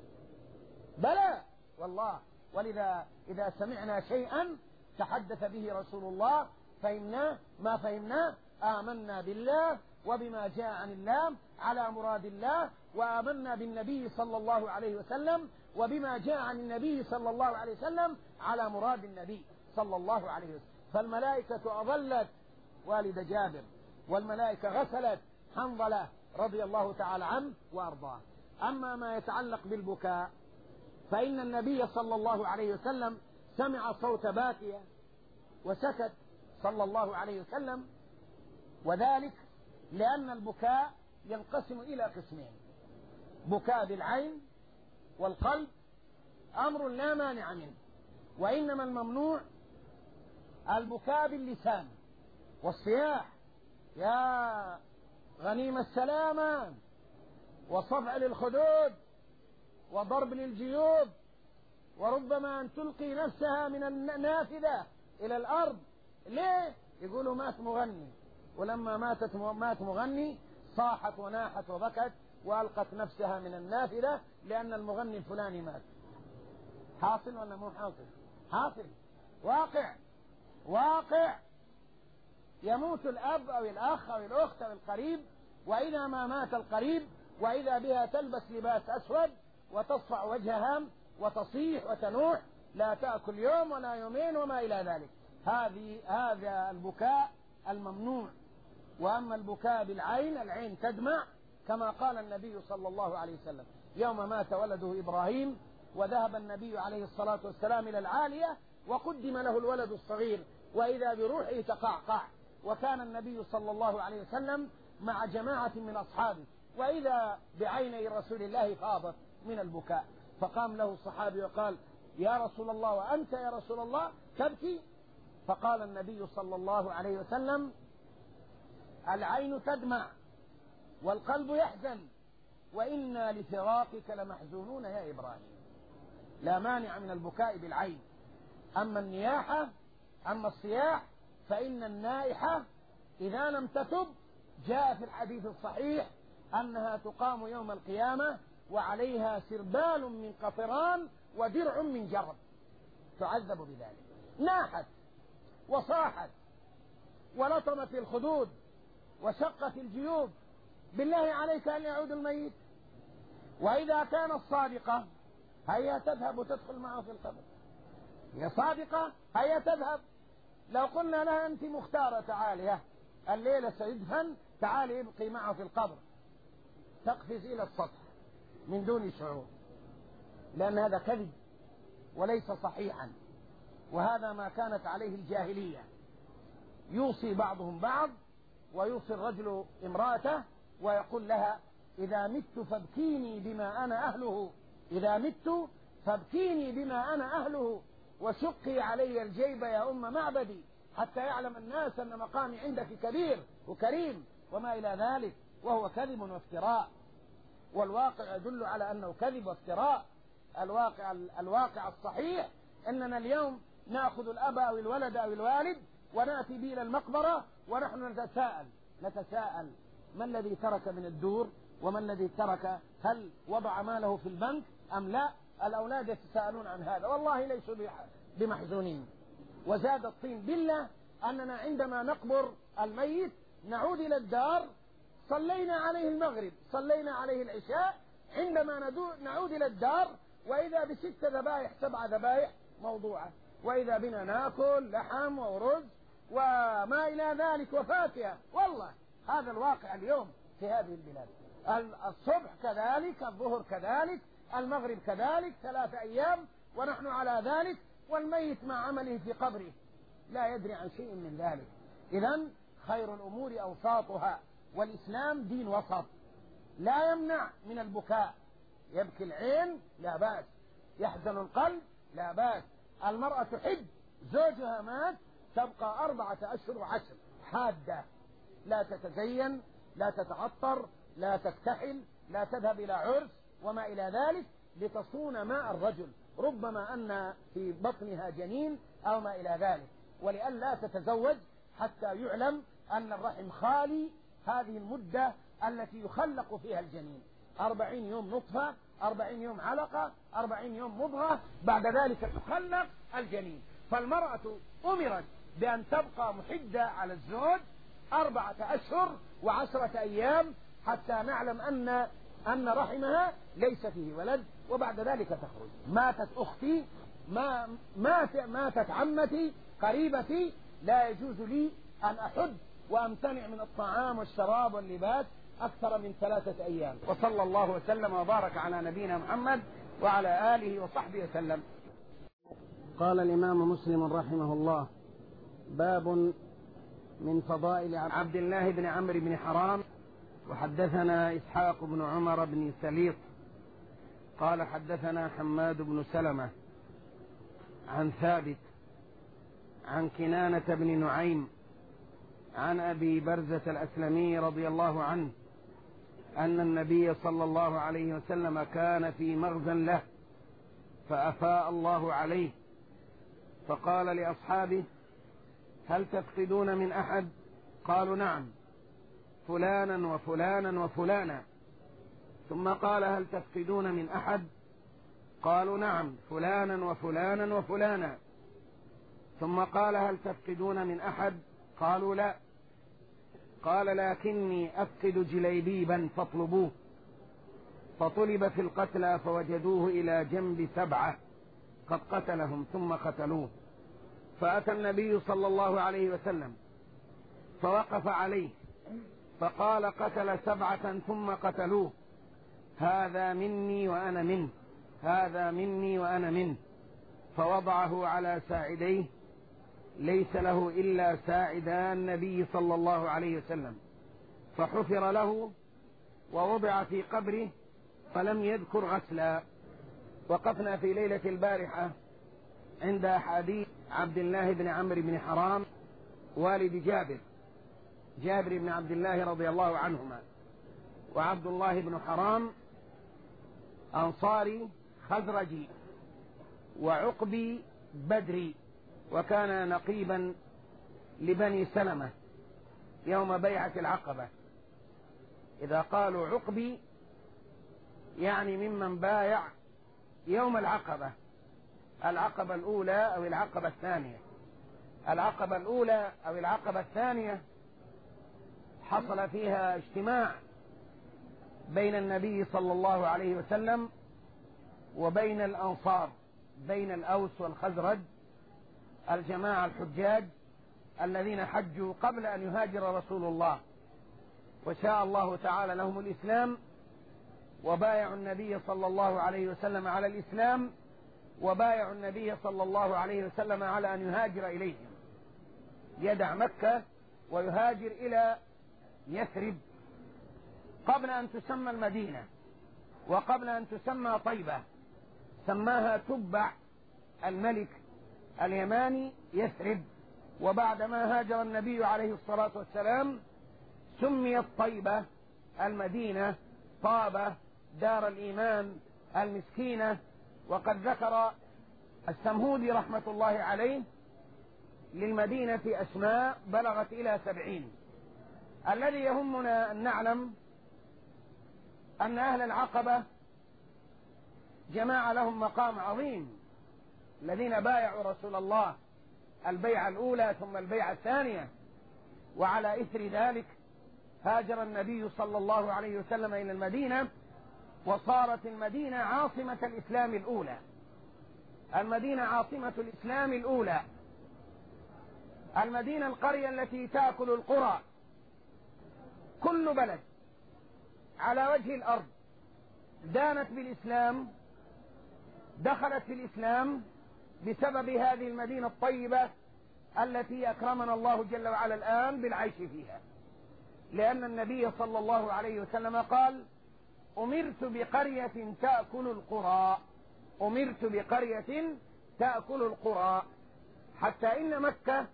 بلى والله. ولذا إذا سمعنا شيئا تحدث به رسول الله فهمناه، ما فهمناه آمنا بالله وبما جاء عن الله على مراد الله، وآمنا بالنبي صلى الله عليه وسلم وبما جاء عن النبي صلى الله عليه وسلم على مراد النبي صلى الله عليه وسلم. فالملائكة أضلت والد جابر، والملائكة غسلت حنظلة رضي الله تعالى عنه وأرضاه. أما ما يتعلق بالبكاء فإن النبي صلى الله عليه وسلم سمع صوت باكية وسكت صلى الله عليه وسلم، وذلك لأن البكاء ينقسم إلى قسمين: بكاء بالعين والقلب، أمر لا مانع منه، وإنما الممنوع البكاء باللسان والصياح يا غنيم السلامة، وصفع للخدود، وضرب للجيوب، وربما أن تلقي نفسها من النافذة إلى الأرض. ليه؟ يقولوا مات مغني، ولما ماتت مات مغني صاحت وناحت وبكت وألقت نفسها من النافذة لأن المغني الفلاني مات. حاصل ولا مو حاصل؟ حاصل، واقع واقع. يموت الأب أو الأخ أو الأخت أو القريب، وإذا ما مات القريب وإذا بها تلبس لباس أسود وتصفع وجهها وتصيح وتنوح، لا تأكل يوم ولا يومين وما إلى ذلك. هذه هذا البكاء الممنوع. وأما البكاء بالعين، العين تدمع كما قال النبي صلى الله عليه وسلم يوم مات ولده إبراهيم، وذهب النبي عليه الصلاة والسلام إلى العالية وقدم له الولد الصغير وإذا بروحه تقعقع، وكان النبي صلى الله عليه وسلم مع جماعة من أصحابه، وإذا بعيني رسول الله فاضت من البكاء، فقام له الصحابي وقال يا رسول الله وأنت يا رسول الله تبكي؟ فقال النبي صلى الله عليه وسلم العين تدمع والقلب يحزن وإنا لفراقك لمحزونون يا إبراهيم. لا مانع من البكاء بالعين. أما النياحة، أما الصياح، فإن النائحة إذا لم تتب جاء في الحديث الصحيح أنها تقام يوم القيامة وعليها سربال من قطران ودرع من جرب، تعذب بذلك. ناحت وصاحت ولطمت الخدود وشقت الجيوب، بالله عليك أن يعود الميت. وإذا كانت صادقة هيا تذهب وتدخل معه في القبر. هي صادقة هيا تذهب. لو قلنا لها أنت مختارة تعالي الليلة سيدفن، تعالي ابقي معه في القبر، تقفز إلى السطح من دون شعور، لأن هذا كذب وليس صحيحا، وهذا ما كانت عليه الجاهلية. يوصي بعضهم بعض، ويوصي الرجل امرأته ويقول لها إذا مت فابكيني بما أنا أهله، إذا مت فابكيني بما أنا أهله، وشقي علي الجيب يا أم معبدي حتى يعلم الناس أن مقامي عندك كبير وكريم، وما إلى ذلك، وهو كذب وافتراء. والواقع يدل على أنه كذب وافتراء. الواقع, الواقع الصحيح أننا اليوم نأخذ الأب أو الولد أو الوالد ونأتي به إلى المقبرة ونحن نتساءل نتساءل ما الذي ترك من الدور، وما الذي ترك، هل وضع ماله في البنك أم لا؟ الأولاد يتساءلون عن هذا، والله ليسوا بمحزونين. وزاد الطين بالله أننا عندما نقبر الميت نعود إلى الدار، صلينا عليه المغرب، صلينا عليه العشاء، عندما نعود إلى الدار وإذا بست ذبائح سبع ذبائح موضوعة، وإذا بنا ناكل لحم ورز وما إلى ذلك وفاكهة. والله هذا الواقع اليوم في هذه البلاد. الصبح كذلك، الظهر كذلك، المغرب كذلك، ثلاثة أيام ونحن على ذلك، والميت مع عمله في قبره لا يدري عن شيء من ذلك. إذن خير الأمور أوساطها، والإسلام دين وسط، لا يمنع من البكاء. يبكي العين لا بأس، يحزن القلب لا بأس. المرأة تحب زوجها مات تبقى أربعة أشهر وعشر حادة، لا تتزين، لا تتعطر، لا تكتحل، لا تذهب إلى عرس وما إلى ذلك، لتصون ماء الرجل، ربما أن في بطنها جنين أو ما إلى ذلك، ولئلا تتزوج حتى يعلم أن الرحم خالي هذه المدة التي يخلق فيها الجنين، أربعين يوم نطفة، أربعين يوم علقة، أربعين يوم مضغة، بعد ذلك تخلق الجنين. فالمرأة أمرت بأن تبقى محدة على الزوج أربعة أشهر وعشرة أيام حتى نعلم أن أن رحمها ليس فيه ولد، وبعد ذلك تخرج. ماتت أختي، ما مات ماتت عمتي، قريبتي، لا يجوز لي أن أحد وأمتنع من الطعام والشراب واللباس أكثر من ثلاثة أيام. وصلى الله وسلم وبارك على نبينا محمد وعلى آله وصحبه وسلم. قال الإمام مسلم رحمه الله: باب من فضائل عبد الله بن عمرو بن حرام. وحدثنا إسحاق بن عمر بن سليط قال حدثنا حماد بن سلمة عن ثابت عن كنانة بن نعيم عن أبي برزة الأسلمي رضي الله عنه أن النبي صلى الله عليه وسلم كان في مغزى له فأفاء الله عليه، فقال لأصحابه: هل تفقدون من أحد؟ قالوا: نعم، فلانا وفلانا وفلانا. ثم قال: هل تفقدون من أحد؟ قالوا: نعم، فلانا وفلانا وفلانا. ثم قال: هل تفقدون من أحد؟ قالوا: لا. قال: لكني أفقد جليبيبا فاطلبوه. فطلب في القتلى فوجدوه إلى جنب سبعة قد قتلهم ثم قتلوه، فأتى النبي صلى الله عليه وسلم فوقف عليه فقال: قتل سبعة ثم قتلوه، هذا مني وأنا منه، هذا مني وأنا منه. فوضعه على ساعديه، ليس له إلا ساعدا النبي صلى الله عليه وسلم، فحفر له ووضع في قبره فلم يذكر غسلا. وقفنا في ليلة البارحة عند أحاديث عبد الله بن عمرو بن حرام والد جابر جابر بن عبد الله رضي الله عنهما. وعبد الله بن حرام أنصاري خزرجي وعقبي بدري، وكان نقيبا لبني سلمة يوم بيعة العقبة. إذا قالوا عقبي يعني ممن بايع يوم العقبة، العقبة الأولى أو العقبة الثانية. العقبة الأولى أو العقبة الثانية حصل فيها اجتماع بين النبي صلى الله عليه وسلم وبين الأنصار، بين الأوس والخزرج، الجماعة الحجاج الذين حجوا قبل أن يهاجر رسول الله، وشاء الله تعالى لهم الإسلام وبايعوا النبي صلى الله عليه وسلم على الإسلام، وبايعوا النبي صلى الله عليه وسلم على أن يهاجر إليهم، يدع مكة ويهاجر إلى يثرب قبل أن تسمى المدينة وقبل أن تسمى طيبة. سماها تبع الملك اليماني يثرب، وبعدما هاجر النبي عليه الصلاة والسلام سميت طيبة المدينة، طابة دار الإيمان المسكينة. وقد ذكر السمهودي رحمة الله عليه للمدينة أسماء بلغت إلى سبعين. الذي يهمنا أن نعلم أن أهل العقبة جماعة لهم مقام عظيم، الذين بايعوا رسول الله البيعة الأولى ثم البيعة الثانية، وعلى إثر ذلك هاجر النبي صلى الله عليه وسلم إلى المدينة، وصارت المدينة عاصمة الإسلام الأولى. المدينة عاصمة الإسلام الأولى، المدينة القرية التي تأكل القرى. كل بلد على وجه الأرض دانت بالإسلام دخلت في الإسلام بسبب هذه المدينة الطيبة التي أكرمنا الله جل وعلا الآن بالعيش فيها، لأن النبي صلى الله عليه وسلم قال: أمرت بقرية تأكل القرى، أمرت بقرية تأكل القرى. حتى إن مكة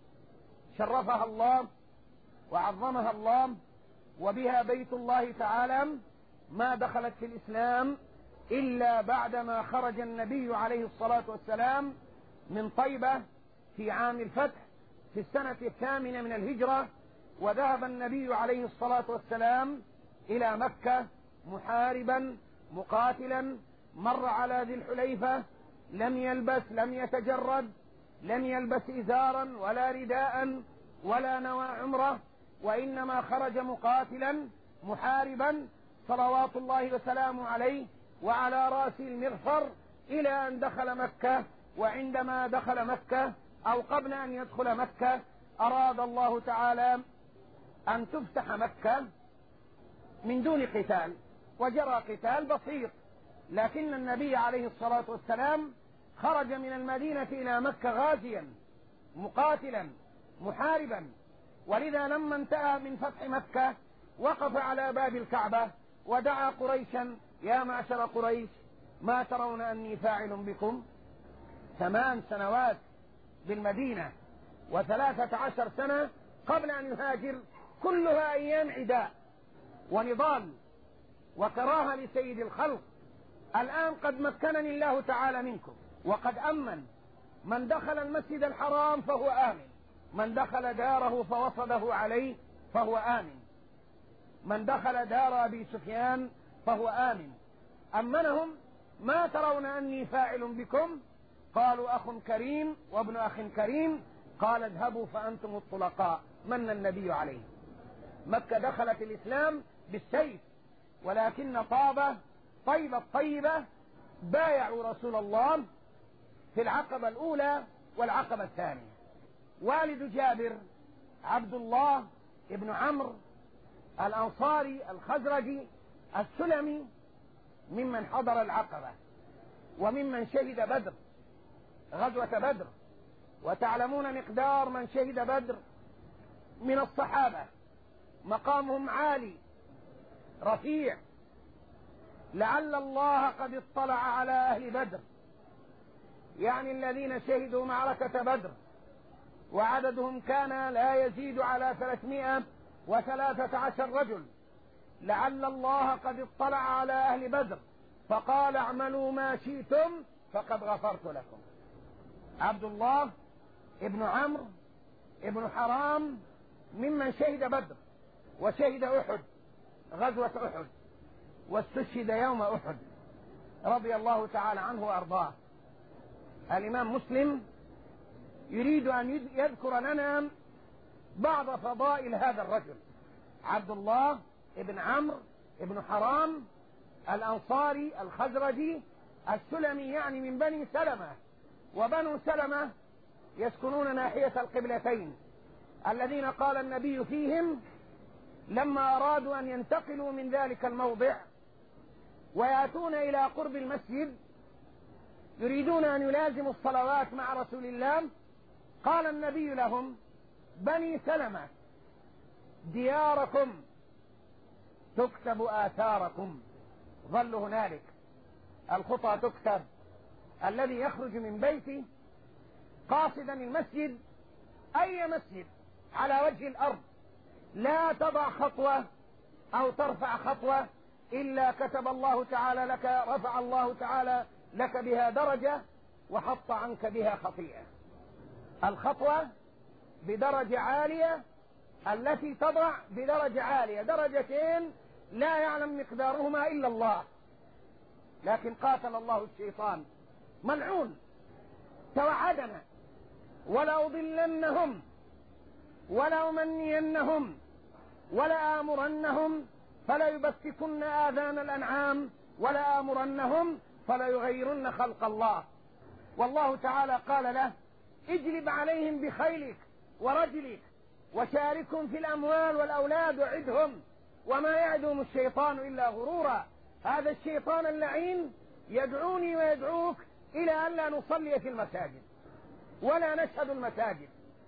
شرفها الله وعظمها الله، وبها بيت الله تعالى، ما دخلت في الإسلام إلا بعدما خرج النبي عليه الصلاة والسلام من طيبة في عام الفتح في السنة الثامنة من الهجرة، وذهب النبي عليه الصلاة والسلام إلى مكة محاربا مقاتلا، مر على ذي الحليفة، لم يلبس لم يتجرد، لم يلبس إزارا ولا رداء ولا نوى عمره، وإنما خرج مقاتلا محاربا صلوات الله وسلامه عليه وعلى رأسه المغفر، إلى أن دخل مكة. وعندما دخل مكة أو قبل أن يدخل مكة أراد الله تعالى أن تفتح مكة من دون قتال، وجرى قتال بسيط، لكن النبي عليه الصلاة والسلام خرج من المدينة إلى مكة غازيا مقاتلا محاربا. ولذا لما انتهى من فتح مكة وقف على باب الكعبة ودعا قريشا: يا معشر قريش، ما ترون أني فاعل بكم؟ ثمان سنوات بالمدينة وثلاثة عشر سنة قبل أن يهاجر كلها أيام عداء ونضال وكراهة لسيد الخلق. الآن قد مكنني الله تعالى منكم وقد أمن. من دخل المسجد الحرام فهو آمن، من دخل داره فوصده عليه فهو آمن، من دخل دار أبي سفيان فهو آمن. أمنهم: ما ترون أني فاعل بكم؟ قالوا: أخ كريم وابن أخ كريم. قال: اذهبوا فأنتم الطلقاء. من النبي عليه. مكة دخلت الإسلام بالسيف، ولكن طابة طيبة الطيبة بايعوا رسول الله في العقبة الأولى والعقبة الثانية. والد جابر عبد الله ابن عمرو الأنصاري الخزرجي السلمي ممن حضر العقبة وممن شهد بدر، غزوة بدر. وتعلمون مقدار من شهد بدر من الصحابة، مقامهم عالي رفيع. لعل الله قد اطلع على أهل بدر، يعني الذين شهدوا معركة بدر، وعددهم كان لا يزيد على ثلاثمائة وثلاثة عشر رجل. لعل الله قد اطلع على أهل بدر فقال: اعملوا ما شئتم فقد غفرت لكم. عبد الله ابن عمرو ابن حرام ممن شهد بدر وشهد أحد، غزوة أحد، واستشهد يوم أحد، رضي الله تعالى عنه وأرضاه. الإمام مسلم يريد أن يذكر لنا بعض فضائل هذا الرجل، عبد الله ابن عمرو ابن حرام الأنصاري الخزرجي السلمي، يعني من بني سلمة. وبنو سلمة يسكنون ناحية القبلتين، الذين قال النبي فيهم لما أرادوا أن ينتقلوا من ذلك الموضع ويأتون إلى قرب المسجد يريدون أن يلازموا الصلوات مع رسول الله، قال النبي لهم: بني سلمة دياركم تكتب آثاركم. ظلوا هنالك، الخطى تكتب. الذي يخرج من بيته قاصدا المسجد، أي مسجد على وجه الأرض، لا تضع خطوة أو ترفع خطوة إلا كتب الله تعالى لك، رفع الله تعالى لك بها درجة وحط عنك بها خطيئة. الخطوة بدرجة عالية، التي تضع بدرجة عالية، درجتين لا يعلم مقدارهما إلا الله. لكن قاتل الله الشيطان ملعون، توعدنا: ولأضلنهم ولأمنينهم ولآمرنهم فليبتكن آذان الأنعام ولآمرنهم فليغيرن خلق الله. والله تعالى قال له: اجلب عليهم بخيلك ورجلك وشاركهم في الأموال والأولاد وعدهم وما يعدهم الشيطان إلا غرورا. هذا الشيطان اللعين يدعوني ويدعوك إلى أن لا نصلي في المساجد ولا نشهد المساجد.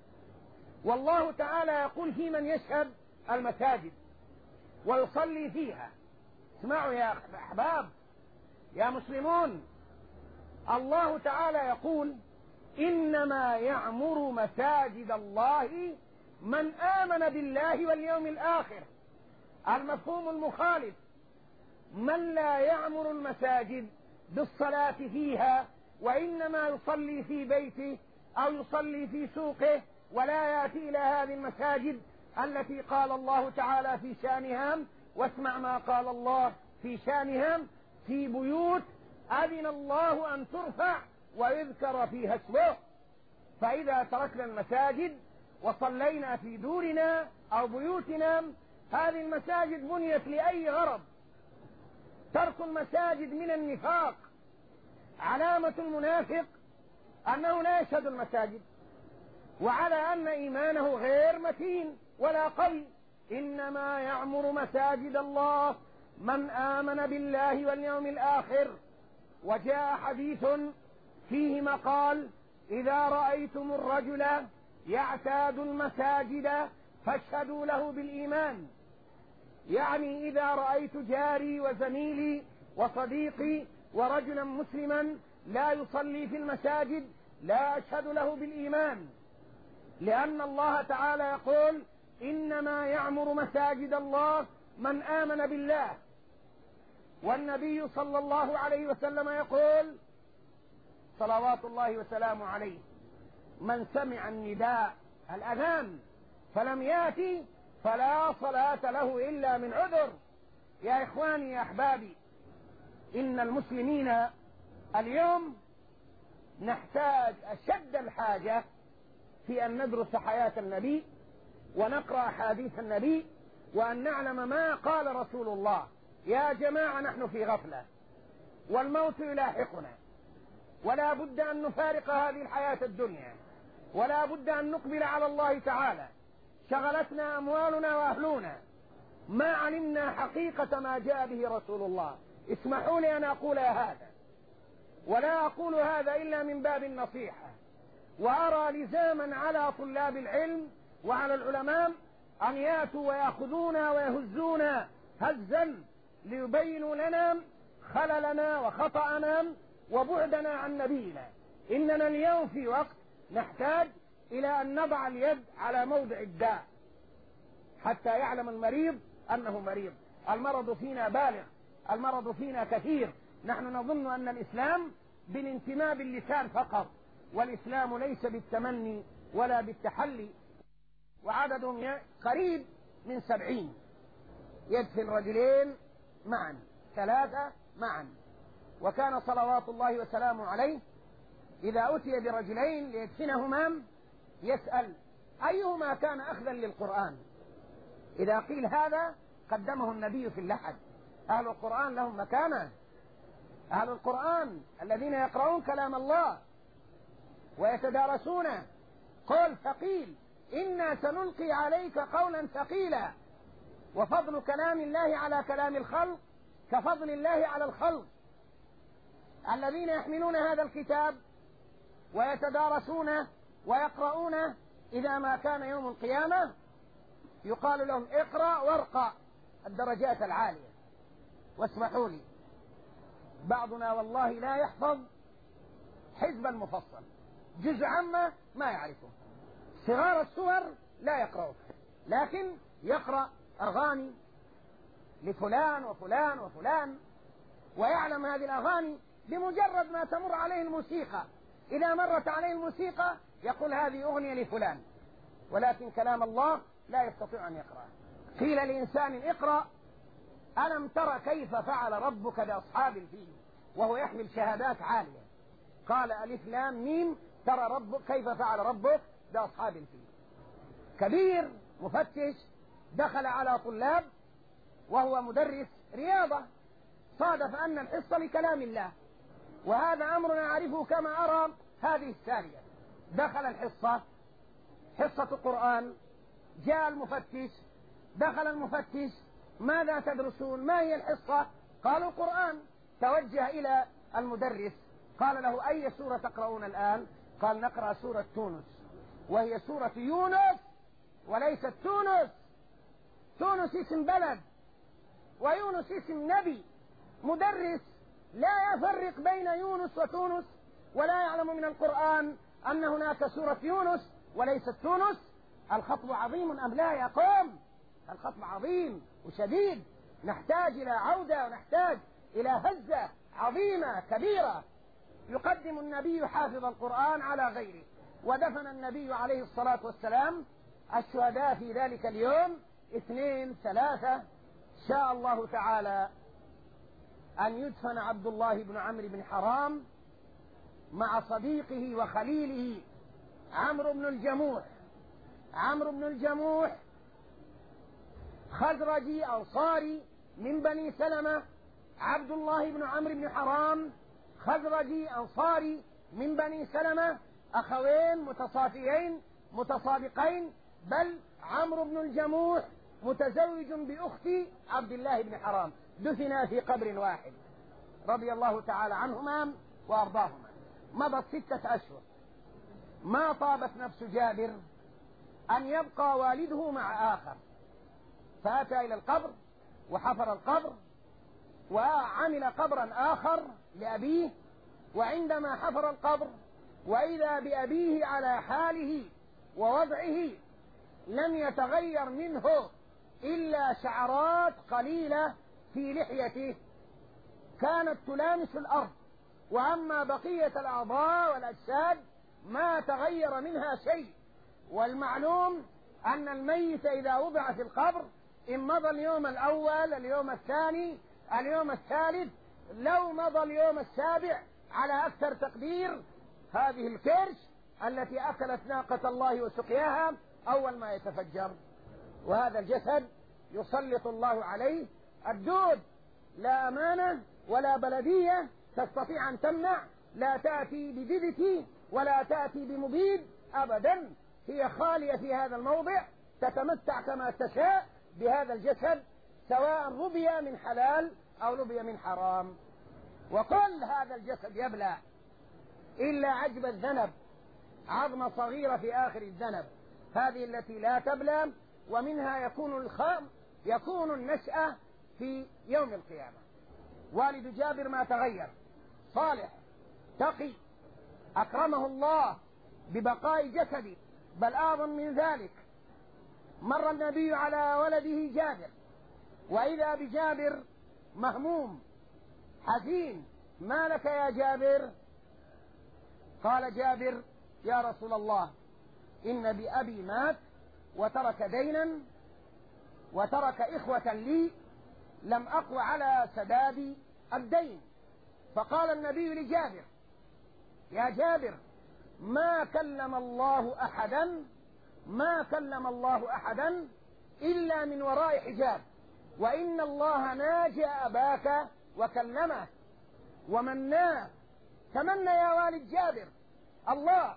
والله تعالى يقول في من يشهد المساجد ويصلي فيها. اسمعوا يا أحباب يا مسلمون، الله تعالى يقول: إنما يعمر مساجد الله من آمن بالله واليوم الآخر. المفهوم المخالف: من لا يعمر المساجد بالصلاة فيها، وإنما يصلي في بيته أو يصلي في سوقه ولا يأتي إلى هذه المساجد التي قال الله تعالى في شانها. واسمع ما قال الله في شانها: في بيوت أذن الله أن ترفع ويذكر فيها اسمه. فإذا تركنا المساجد وصلينا في دورنا أو بيوتنا، هذه المساجد بنيت لأي غرض. ترك المساجد من النفاق. علامة المنافق أنه لا يشهد المساجد، وعلى أن إيمانه غير متين ولا قوي. إنما يعمر مساجد الله من آمن بالله واليوم الآخر. وجاء حديث فيه مقال: إذا رأيتم الرجل يعتاد المساجد فاشهدوا له بالإيمان. يعني إذا رأيت جاري وزميلي وصديقي ورجلا مسلما لا يصلي في المساجد لا أشهد له بالإيمان. لأن الله تعالى يقول إنما يعمر مساجد الله من آمن بالله، والنبي صلى الله عليه وسلم يقول صلوات الله وسلامه عليه من سمع النداء الأذان فلم يأتي فلا صلاة له إلا من عذر. يا إخواني يا أحبابي، إن المسلمين اليوم نحتاج أشد الحاجة في أن ندرس حياة النبي ونقرأ حديث النبي وأن نعلم ما قال رسول الله. يا جماعة نحن في غفلة والموت يلاحقنا، ولا بد أن نفارق هذه الحياة الدنيا، ولا بد أن نقبل على الله تعالى. شغلتنا أموالنا وأهلنا، ما علمنا حقيقة ما جاء به رسول الله. اسمحوا لي أن أقول هذا، ولا أقول هذا إلا من باب النصيحة، وأرى لزاما على طلاب العلم وعلى العلماء أن يأتوا ويأخذونا ويهزونا هزا ليبينوا لنا خللنا وخطأنا وبعدنا عن نبينا. إننا اليوم في وقت نحتاج إلى أن نضع اليد على موضع الداء حتى يعلم المريض أنه مريض. المرض فينا بالغ، المرض فينا كثير. نحن نظن أن الإسلام بالانتماء باللسان فقط، والإسلام ليس بالتمني ولا بالتحلي. وعددهم قريب من سبعين، يدفن رجلين معا، ثلاثة معا. وكان صلوات الله وسلامه عليه إذا أتي برجلين ليدفنهما يسأل أيهما كان أخذا للقرآن. إذا قيل هذا قدمه النبي في اللحد. أهل القرآن لهم مكانة، أهل القرآن الذين يقرؤون كلام الله ويتدارسونه. قول ثقيل، إنا سنلقي عليك قولا ثقيلا. وفضل كلام الله على كلام الخلق كفضل الله على الخلق. الذين يحملون هذا الكتاب ويتدارسونه ويقرؤونه إذا ما كان يوم القيامة يقال لهم اقرأ وارقى الدرجات العالية. واسمحوا لي، بعضنا والله لا يحفظ حزبا مفصل، جزء عامة ما يعرفه، صغار السور لا يقرأه، لكن يقرأ أغاني لفلان وفلان وفلان، ويعلم هذه الأغاني بمجرد ما تمر عليه الموسيقى. إذا مرت عليه الموسيقى يقول هذه أغنية لفلان، ولكن كلام الله لا يستطيع أن يقرأ. قيل لإنسان اقرأ ألم تر كيف فعل ربك بأصحاب الفيل، وهو يحمل شهادات عالية. قال ألف لام ميم ترى ربك كيف فعل ربك بأصحاب الفيل. كبير مفتش دخل على طلاب وهو مدرس رياضة، صادف أن الحصة لكلام الله، وهذا أمر نعرفه كما أرى هذه السارية. دخل الحصة، حصة قرآن، جاء المفتش، دخل المفتش ماذا تدرسون؟ ما هي الحصة؟ قالوا القرآن. توجه إلى المدرس قال له أي سورة تقرؤون الآن؟ قال نقرأ سورة تونس، وهي سورة يونس وليست تونس. تونس اسم بلد ويونس اسم نبي. مدرس لا يفرق بين يونس وتونس، ولا يعلم من القرآن أن هناك سورة يونس وليست تونس. الخطب عظيم أم لا يا قوم؟ الخطب عظيم وشديد، نحتاج إلى عودة ونحتاج إلى هزة عظيمة كبيرة. يقدم النبي حافظ القرآن على غيره، ودفن النبي عليه الصلاة والسلام الشهداء في ذلك اليوم اثنين ثلاثة. شاء الله تعالى أن يدفن عبد الله بن عمرو بن حرام مع صديقه وخليله عمرو بن الجموح. عمرو بن الجموح خزرجي أنصاري من بني سلمة، عبد الله بن عمرو بن حرام خزرجي أنصاري من بني سلمة، أخوين متصافيين متسابقين، بل عمرو بن الجموح متزوج بأخت عبد الله بن حرام، دفنا في قبر واحد رضي الله تعالى عنهما وأرضاهما. مضت ستة أشهر، ما طابت نفس جابر أن يبقى والده مع آخر، فأتى إلى القبر وحفر القبر وعمل قبرا آخر لأبيه. وعندما حفر القبر وإذا بأبيه على حاله ووضعه لم يتغير منه إلا شعرات قليلة في لحيته كانت تلامس الأرض، وأما بقية الأعضاء والأجساد ما تغير منها شيء. والمعلوم أن الميت إذا وضع في القبر إن مضى اليوم الأول، اليوم الثاني، اليوم الثالث، لو مضى اليوم السابع على أكثر تقدير هذه الكرش التي أكلت ناقة الله وسقياها أول ما يتفجر. وهذا الجسد يسلط الله عليه الدود، لا أمانة ولا بلدية تستطيع أن تمنع، لا تأتي بددك ولا تأتي بمبيد أبدا، هي خالية في هذا الموضع تتمتع كما تشاء بهذا الجسد، سواء ربي من حلال أو ربي من حرام. وكل هذا الجسد يبلى إلا عجب الذنب، عظمة صغيرة في آخر الذنب، هذه التي لا تبلى، ومنها يكون الخام يكون النشأة في يوم القيامة. والد جابر ما تغير، صالح تقي أكرمه الله ببقاء جسده، بل أعظم من ذلك مر النبي على ولده جابر وإذا بجابر مهموم حزين، ما لك يا جابر؟ قال جابر: يا رسول الله إن بأبي مات وترك دينا وترك إخوة لي لم أقو على سداد الدين. فقال النبي لجابر: يا جابر ما كلم الله أحدا ما كلم الله أحدا إلا من وراء حجاب، وإن الله ناجى أباك وكلمه ومناه. تمنى يا والد جابر الله،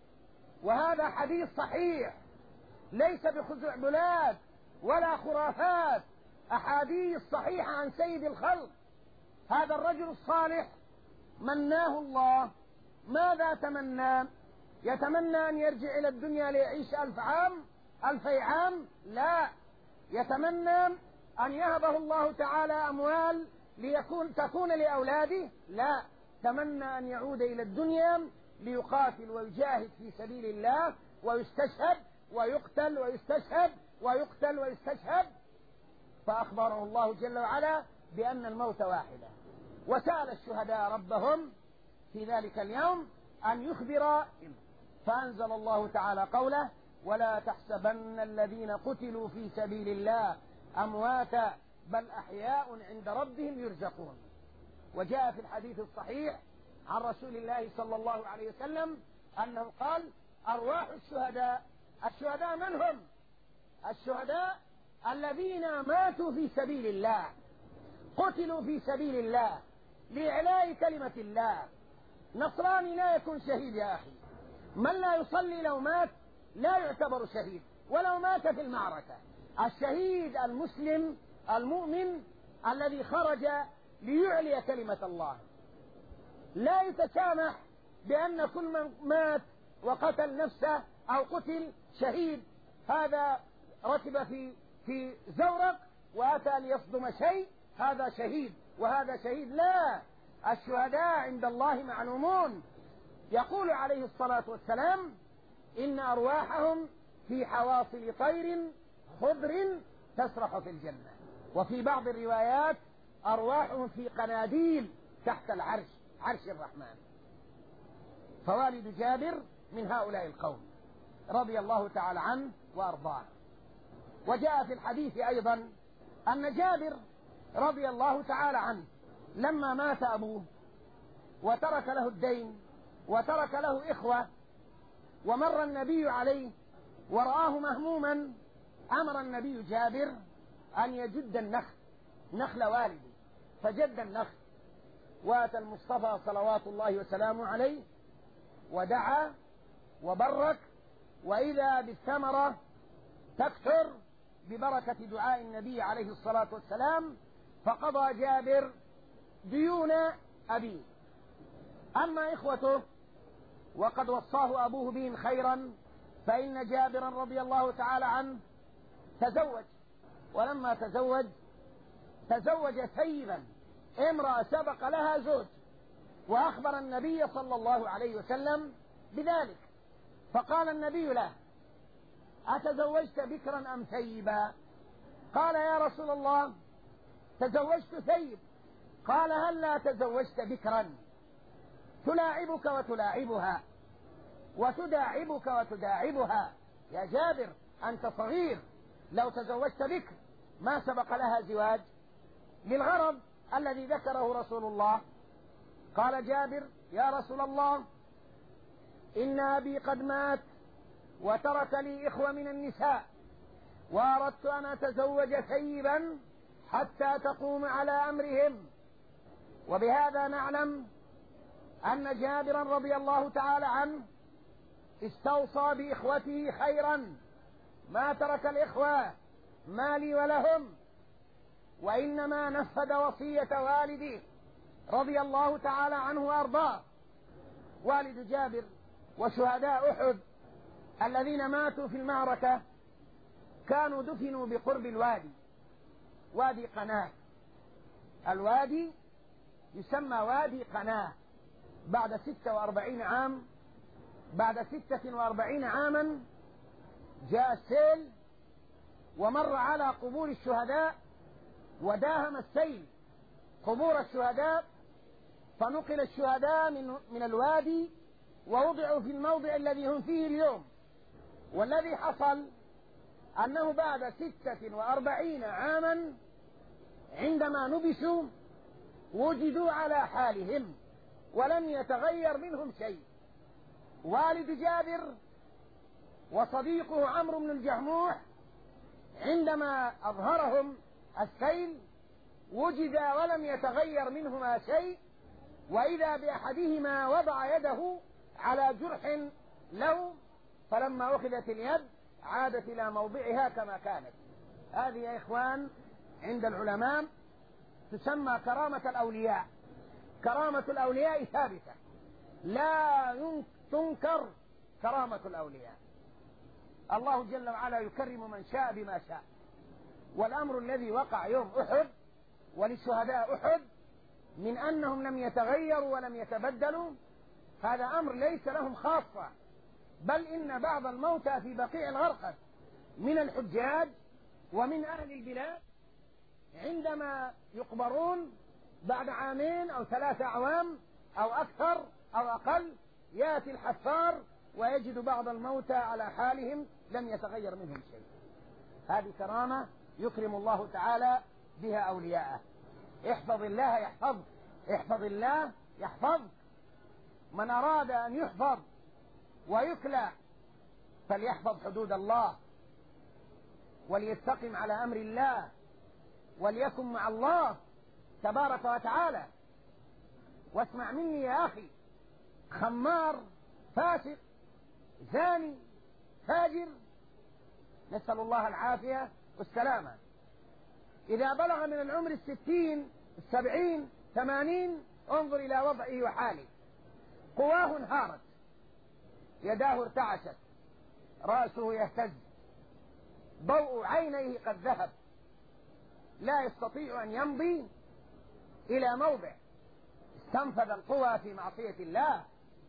وهذا حديث صحيح ليس بخزعبلات ولا خرافات، أحاديث صحيحة عن سيد الخلق. هذا الرجل الصالح مناه الله، ماذا تمنى؟ يتمنى أن يرجع إلى الدنيا ليعيش ألف عام ألفي عام؟ لا، يتمنى أن يهبه الله تعالى أموال ليكون تكون لأولاده؟ لا، تمنى أن يعود إلى الدنيا ليقاتل ويجاهد في سبيل الله ويستشهد ويقتل ويستشهد ويقتل ويستشهد. فأخبره الله جل وعلا بأن الموت واحدة، وسأل الشهداء ربهم في ذلك اليوم أن يخبر، فأنزل الله تعالى قوله: ولا تحسبن الذين قتلوا في سبيل الله أمواتا بل أحياء عند ربهم يرزقون. وجاء في الحديث الصحيح عن رسول الله صلى الله عليه وسلم أنه قال: أرواح الشهداء. الشهداء من هم؟ الشهداء الذين ماتوا في سبيل الله، قتلوا في سبيل الله لإعلاء كلمة الله. نصراني لا يكون شهيد يا أخي، من لا يصلي لو مات لا يعتبر شهيد ولو مات في المعركة. الشهيد المسلم المؤمن الذي خرج ليعلي كلمة الله، لا يتسامح بأن كل من مات وقتل نفسه أو قتل شهيد، هذا ركب في في زورق وأتى ليصدم شيء هذا شهيد وهذا شهيد. لا، الشهداء عند الله معلومون. يقول عليه الصلاة والسلام: إن أرواحهم في حواصل طير خضر تسرح في الجنة. وفي بعض الروايات أرواحهم في قناديل تحت العرش، عرش الرحمن. فوالد جابر من هؤلاء القوم رضي الله تعالى عنه وأرضاه. وجاء في الحديث أيضا أن جابر رضي الله تعالى عنه لما مات أبوه وترك له الدين وترك له إخوة، ومر النبي عليه ورآه مهموما، أمر النبي جابر أن يجد النخل، نخل والده، فجد النخل، واتى المصطفى صلوات الله وسلامه عليه ودعا وبرك، وإذا بالثمرة تكثر ببركة دعاء النبي عليه الصلاة والسلام. فقضى جابر ديون أبيه. أما إخوته وقد وصاه أبوه بهم خيرا، فإن جابرا رضي الله تعالى عنه تزوج، ولما تزوج تزوج ثيبا، امرأة سبق لها زوج، وأخبر النبي صلى الله عليه وسلم بذلك. فقال النبي له: أتزوجت بكرا أم ثيبا؟ قال يا رسول الله تزوجت ثيب. قال هل لا تزوجت بكرا تلاعبك وتلاعبها وتداعبك وتداعبها؟ يا جابر أنت صغير، لو تزوجت بكر ما سبق لها زواج للغرض الذي ذكره رسول الله. قال جابر يا رسول الله إن أبي قد مات وترك لي إخوة من النساء، وأردت أن أتزوج ثيبا حتى تقوم على أمرهم. وبهذا نعلم أن جابرا رضي الله تعالى عنه استوصى بإخوته خيرا، ما ترك الإخوة ما لي ولهم، وإنما نفذ وصية والده رضي الله تعالى عنه وأرضاه. والد جابر وشهداء أحد الذين ماتوا في المعركة كانوا دفنوا بقرب الوادي، وادي قناة. الوادي يسمى وادي قناة. بعد ستة وأربعين عام بعد ستة وأربعين عاما جاء السيل ومر على قبور الشهداء وداهم السيل قبور الشهداء، فنقل الشهداء من, من الوادي ووضعوا في الموضع الذي هم فيه اليوم. والذي حصل أنه بعد ستة وأربعين عاما عندما نبشوا وجدوا على حالهم ولم يتغير منهم شيء. والد جابر وصديقه عمرو بن الجموح عندما أظهرهم السيل وجدا ولم يتغير منهما شيء، وإذا بأحدهما وضع يده على جرح له، فلما أخذت اليد عادت إلى موضعها كما كانت. هذه يا إخوان عند العلماء تسمى كرامة الأولياء. كرامة الأولياء ثابتة لا تنكر. كرامة الأولياء الله جل وعلا يكرم من شاء بما شاء. والأمر الذي وقع يوم أحد وللشهداء أحد من أنهم لم يتغيروا ولم يتبدلوا، هذا أمر ليس لهم خاصة، بل إن بعض الموتى في بقيع الغرقد من الحجاج ومن أهل البلاد عندما يقبرون بعد عامين أو ثلاثة أعوام أو أكثر أو أقل يأتي الحفار ويجد بعض الموتى على حالهم لم يتغير منهم شيء. هذه كرامة يكرم الله تعالى بها أولياءه. احفظ الله يحفظ احفظ الله يحفظ. من أراد أن يحفظ ويكلى فليحفظ حدود الله وليستقم على أمر الله وليكن مع الله تبارك وتعالى. واسمع مني يا أخي، خمار فاسق زاني فاجر نسأل الله العافية والسلامة إذا بلغ من العمر الستين السبعين ثمانين انظر إلى وضعه وحاله. قواه انهارت، يداه ارتعشت، رأسه يهتز، ضوء عينيه قد ذهب، لا يستطيع أن يمضي إلى موضع. استنفذ القوى في معصية الله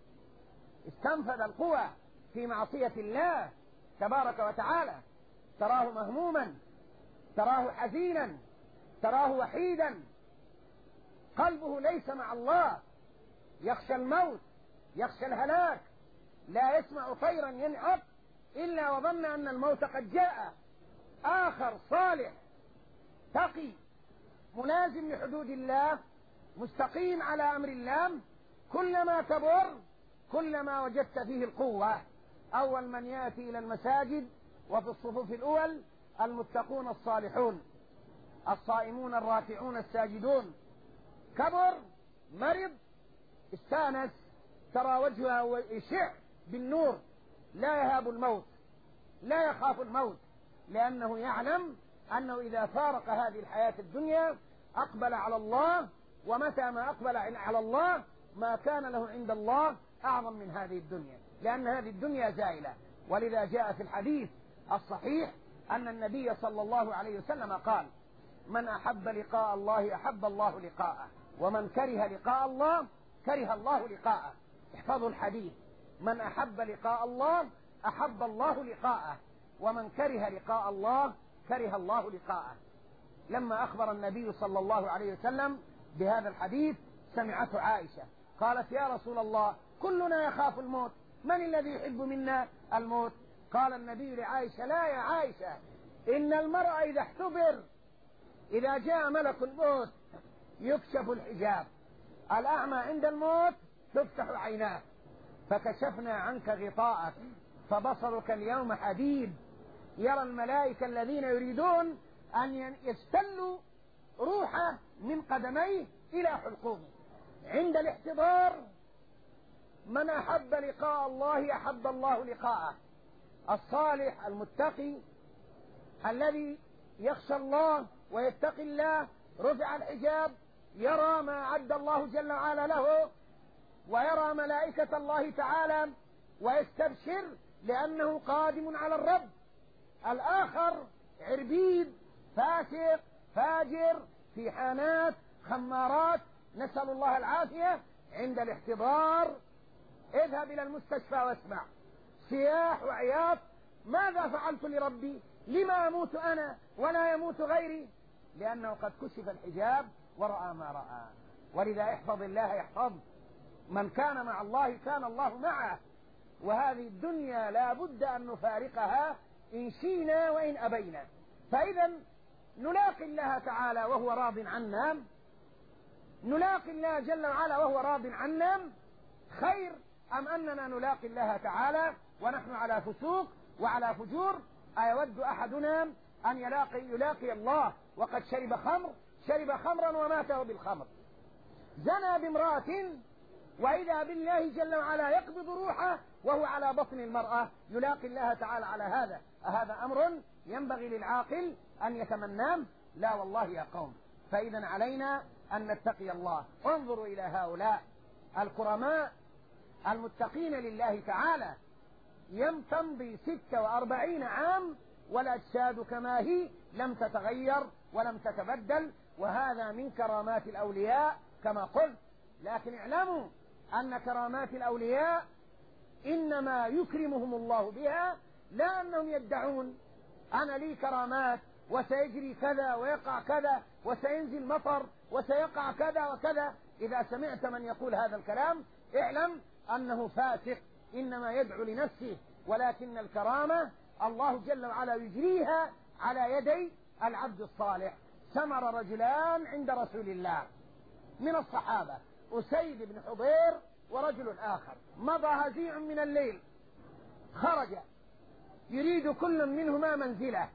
استنفذ القوى في معصية الله تبارك وتعالى. تراه مهموما، تراه حزينا، تراه وحيدا، قلبه ليس مع الله، يخشى الموت، يخشى الهلاك، لا يسمع طيرا ينعق إلا وظن أن الموت قد جاء. آخر صالح تقي ملازم لحدود الله مستقيم على أمر الله، كلما كبر كلما وجدت فيه القوة. أول من يأتي إلى المساجد وفي الصفوف الأول المتقون الصالحون الصائمون الراكعون الساجدون. كبر مرض استانس، ترى وجهه يشع بالنور، لا يهاب الموت، لا يخاف الموت، لأنه يعلم أنه إذا فارق هذه الحياة الدنيا أقبل على الله، ومتى ما أقبل على الله ما كان له عند الله أعظم من هذه الدنيا، لأن هذه الدنيا زائلة. ولذا جاء في الحديث الصحيح أن النبي صلى الله عليه وسلم قال: من أحب لقاء الله أحب الله لقاءه، ومن كره لقاء الله كره الله لقاءه. احفظوا الحديث: من أحب لقاء الله أحب الله لقاءه. ومن كره لقاء الله كره الله لقاءه. لما أخبر النبي صلى الله عليه وسلم بهذا الحديث سمعته عائشة قالت يا رسول الله كلنا يخاف الموت، من الذي يحب منا الموت؟ قال النبي لعائشة لا يا عائشة، إن المرء إذا احتضر إذا جاء ملك الموت يكشف الحجاب، الأعمى عند الموت تفتح عيناه، فكشفنا عنك غطاءك فبصرك اليوم حديد. يرى الملائكة الذين يريدون أن يستلوا روحه من قدميه إلى حلقومه. عند الاحتضار من أحب لقاء الله أحب الله لقاءه. الصالح المتقي الذي يخشى الله ويتقي الله رفع الحجاب، يرى ما أعد الله جل وعلا له، ويرى ملائكة الله تعالى ويستبشر لأنه قادم على الرب. الآخر عربيد فاسق فاجر في حانات خمارات، نسأل الله العافية. عند الاحتضار اذهب إلى المستشفى واسمع صياح وعياط، ماذا فعلت لربي؟ لما أموت أنا ولا يموت غيري؟ لأنه قد كشف الحجاب ورأى ما رأى. ولذا احفظ الله يحفظ، من كان مع الله كان الله معه، وهذه الدنيا لا بد أن نفارقها إن شئنا وإن أبينا. فإذا نلاقي الله تعالى وهو راض عنا، نلاقي الله جل وعلا وهو راض عنا خير أم أننا نلاقي الله تعالى ونحن على فسوق وعلى فجور؟ أيود أحدنا أن يلاقي, يلاقي الله وقد شرب خمر شرب خمرا وماته بالخمر، زنى بامرأة وإذا بالله جل وعلا يقبض روحه وهو على بطن المرأة، يلاقي الله تعالى على هذا. أهذا أمر ينبغي للعاقل أن يتمناه؟ لا والله يا قوم. فإذا علينا أن نتقي الله. انظروا إلى هؤلاء الكرماء المتقين لله تعالى، يم تمضي ستة وأربعين عام والأجساد كما هي لم تتغير ولم تتبدل، وهذا من كرامات الأولياء كما قلت. لكن اعلموا أن كرامات الأولياء إنما يكرمهم الله بها، لا أنهم يدعون أنا لي كرامات وسيجري كذا ويقع كذا وسينزل مطر وسيقع كذا وكذا. إذا سمعت من يقول هذا الكلام اعلم أنه فاسق، إنما يدعو لنفسه، ولكن الكرامة الله جل وعلا يجريها على يدي العبد الصالح. سمر رجلان عند رسول الله من الصحابة، أسيد بن حضير ورجل آخر، مضى هزيع من الليل، خرج يريد كل منهما منزله،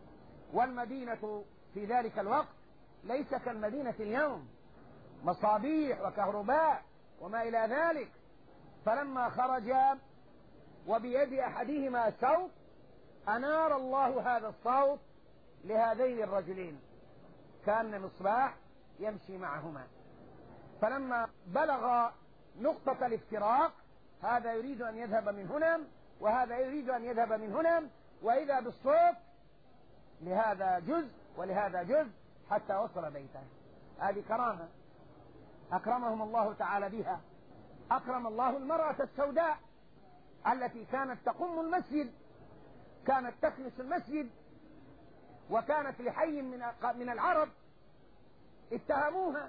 والمدينة في ذلك الوقت ليس كالمدينة اليوم، مصابيح وكهرباء وما إلى ذلك. فلما خرج وبيد أحدهما سوط أنار الله هذا الصوت لهذين الرجلين، كان مصباح يمشي معهما. فلما بلغ نقطة الافتراق، هذا يريد أن يذهب من هنا وهذا يريد أن يذهب من هنا، وإذا بالصوت لهذا جزء ولهذا جزء حتى وصل بيته. هذه كرامة أكرمهم الله تعالى بها. أكرم الله المرأة السوداء التي كانت تقم المسجد، كانت تكنس المسجد، وكانت لحي من من العرب اتهموها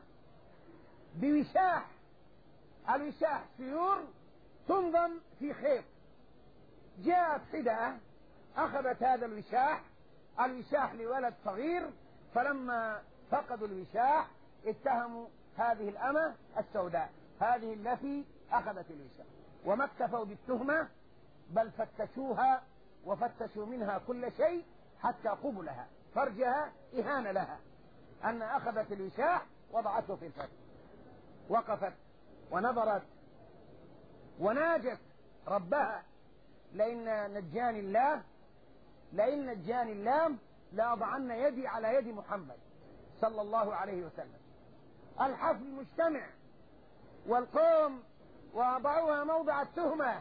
بوشاح. الوشاح سيور تنظم في خيط. جاءت حدة أخذت هذا الوشاح، الوشاح لولد صغير، فلما فقدوا الوشاح اتهموا هذه الأمة السوداء، هذه التي أخذت الوشاح، وما اكتفوا بالتهمة بل فتشوها وفتشوا منها كل شيء حتى قبلها، فرجها إهانة لها أن أخذت الوشاح وضعته في الفرج. وقفت ونظرت وناجت ربها لئن نجاني الله لئن نجاني الله لأضعن يدي على يد محمد صلى الله عليه وسلم. الحفل مجتمع والقوم وضعوها موضع التهمة،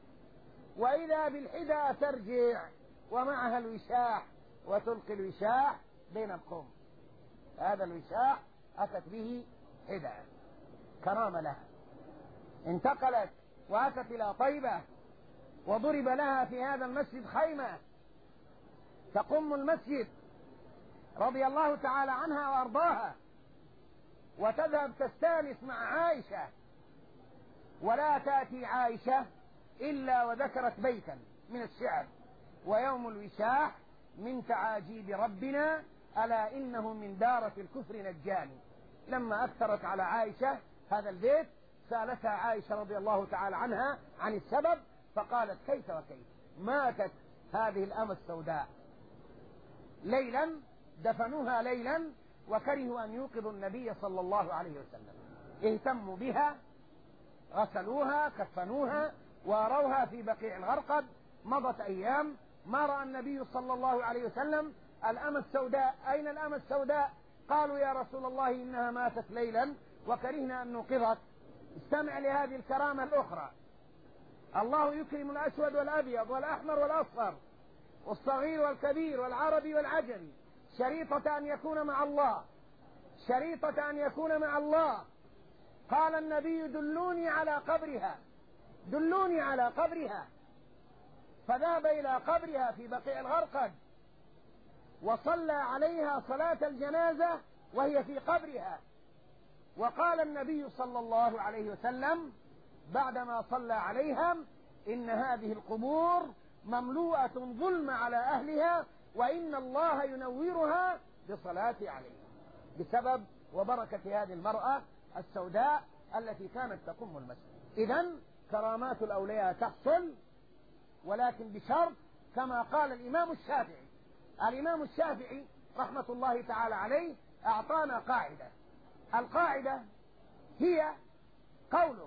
وإذا بالحدى ترجع ومعها الوشاح وتلقي الوشاح بين القوم. هذا الوشاح أتت به حدى كرامة لها، انتقلت وأتت إلى طيبة وضرب لها في هذا المسجد خيمة تقم المسجد رضي الله تعالى عنها وأرضاها، وتذهب تستانس مع عائشة، ولا تأتي عائشة إلا وذكرت بيتا من الشعر: ويوم الوشاح من تعاجيب ربنا ألا إنه من دارة الكفر نجاني. لما أكثرت على عائشة هذا البيت سألتها عائشة رضي الله تعالى عنها عن السبب، فقالت: كيف وكيف، ماتت هذه الأمة السوداء ليلا، دفنوها ليلا، وكرهوا أن يوقظوا النبي صلى الله عليه وسلم، اهتموا بها، غسلوها، كفنوها، واروها في بقيع الغرقد. مضت أيام ما رأى النبي صلى الله عليه وسلم الأمة السوداء. أين الأمة السوداء؟ قالوا: يا رسول الله إنها ماتت ليلا وكرهنا أن نوقظك. استمع لهذه الكرامة الأخرى: الله يكرم الأسود والأبيض والأحمر والأصفر والصغير والكبير والعربي والعجمي شريطة أن يكون مع الله، شريطة أن يكون مع الله. قال النبي: دلوني على قبرها، دلوني على قبرها. فذهب إلى قبرها في بقيع الغرقد وصلى عليها صلاة الجنازة وهي في قبرها. وقال النبي صلى الله عليه وسلم بعدما صلى عليها: إن هذه القبور مملوءة ظلم على أهلها، وإن الله ينورها بصلاة عليها، بسبب وبركة هذه المرأة السوداء التي كانت تقم المسجد. إذن كرامات الأولياء تحصل، ولكن بشرط، كما قال الإمام الشافعي. الإمام الشافعي رحمة الله تعالى عليه أعطانا قاعدة، القاعدة هي قوله: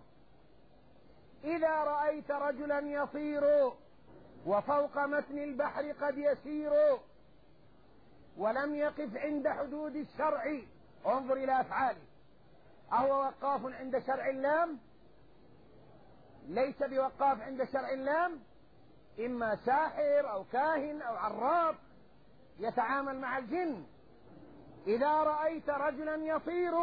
إذا رأيت رجلا يطير وفوق متن البحر قد يسير ولم يقف عند حدود الشرع، انظر إلى أفعاله، أهو وقاف عند شرع اللام؟ ليس بوقاف عند شرع اللام، إما ساحر أو كاهن أو عراف يتعامل مع الجن. إذا رأيت رجلا يطير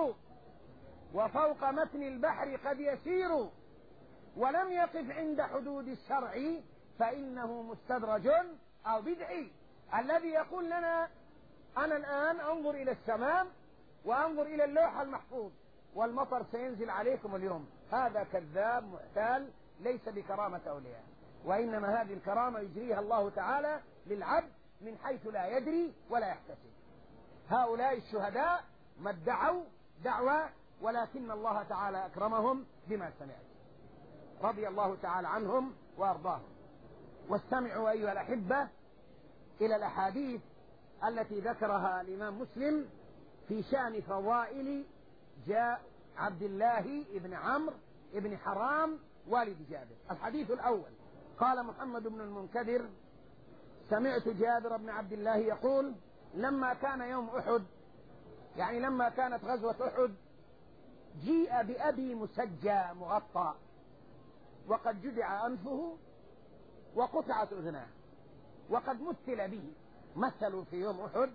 وفوق متن البحر قد يسير ولم يقف عند حدود الشرع فإنه مستدرج أو بدعي. الذي يقول لنا: أنا الآن أنظر إلى السماء وأنظر إلى اللوح المحفوظ والمطر سينزل عليكم اليوم، هذا كذاب محتال، ليس بكرامة أولياء، وإنما هذه الكرامة يجريها الله تعالى للعبد من حيث لا يدري ولا يحتسب. هؤلاء الشهداء ما ادعوا دعوة، ولكن الله تعالى أكرمهم بما سمعت، رضي الله تعالى عنهم وأرضاهم. واستمعوا أيها الأحبة إلى الأحاديث التي ذكرها الإمام مسلم في شأن فضائل جاء عبد الله بن عمرو بن حرام والد جابر. الحديث الأول: قال محمد بن المنكدر: سمعت جابر بن عبد الله يقول: لما كان يوم أحد، يعني لما كانت غزوة أحد، جيء بأبي مسجى مغطى وقد جدع أنفه وقطعت أذناه وقد مثل به. مثلوا في يوم أحد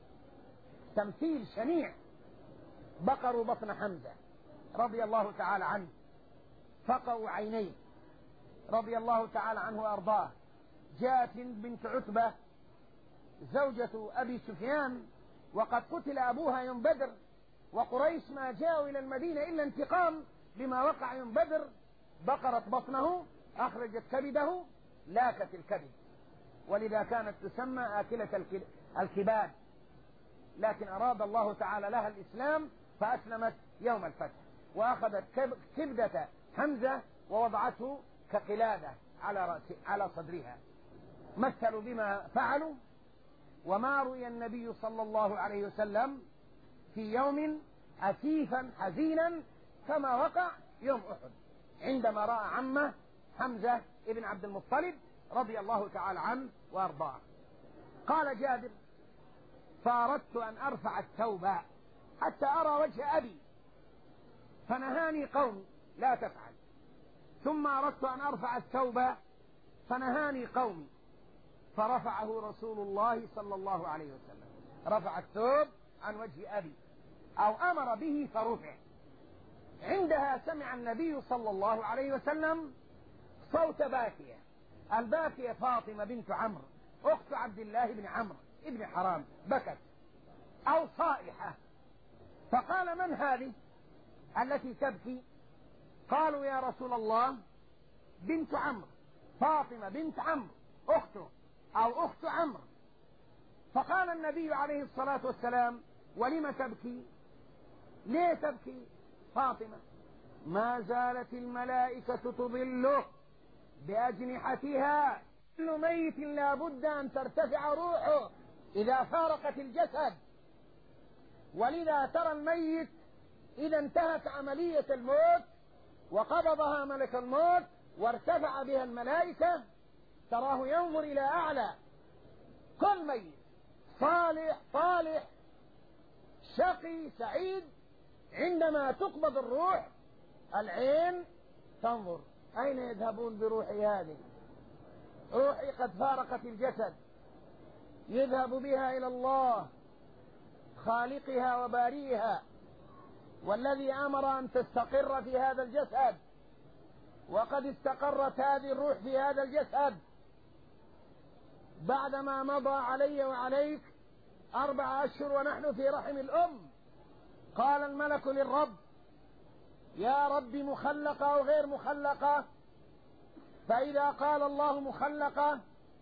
تمثيل شنيع، بقروا بطن حمزة رضي الله تعالى عنه، فقوا عينيه رضي الله تعالى عنه وأرضاه. جاءت بنت عتبة زوجة أبي سفيان وقد قتل أبوها يوم بدر، وقريش ما جاءوا إلى المدينة إلا انتقام لما وقع يوم بدر. بقرت بطنه، أخرجت كبده، لاكت الكبد، ولذا كانت تسمى آكلة الكباد، لكن أراد الله تعالى لها الإسلام فأسلمت يوم الفتح، وأخذت كبدة حمزة ووضعته كقلادة على رأس على صدرها. مثلوا بما فعلوا. وما رؤي النبي صلى الله عليه وسلم في يوم أسيفا حزينا كما وقع يوم أحد، عندما رأى عمه حمزة ابن عبد المطلب رضي الله تعالى عنه وأرضاه. قال جابر: فأردت أن أرفع الثوب حتى أرى وجه أبي فنهاني قومي لا تفعل، ثم أردت أن أرفع الثوب فنهاني قومي فرفعه رسول الله صلى الله عليه وسلم، رفع الثوب عن وجه أبي أو أمر به فرفع. عندها سمع النبي صلى الله عليه وسلم صوت باكية، الباكية فاطمة بنت عمرو أخت عبد الله بن عمرو بن حرام بكت، أو صائحة، فقال: من هذه التي تبكي؟ قالوا: يا رسول الله، بنت عمرو، فاطمة بنت عمرو أخته أو أخت عمرو. فقال النبي عليه الصلاة والسلام: ولم تبكي؟ ليه تبكي فاطمة؟ ما زالت الملائكة تظله بأجنحتها، كل ميت لا بد أن ترتفع روحه إذا فارقت الجسد، ولذا ترى الميت إذا انتهت عملية الموت وقبضها ملك الموت وارتفع بها الملائكة، تراه ينظر إلى أعلى. كل ميت صالح طالح شقي سعيد عندما تقبض الروح العين تنظر: أين يذهبون بروحي هذه؟ روحي قد فارقت الجسد، يذهب بها إلى الله خالقها وباريها، والذي أمر أن تستقر في هذا الجسد، وقد استقرت هذه الروح في هذا الجسد بعدما مضى علي وعليك أربع أشهر ونحن في رحم الأم. قال الملك للرب: يا رب مخلقة أو غير مخلقة؟ فإذا قال الله مخلقة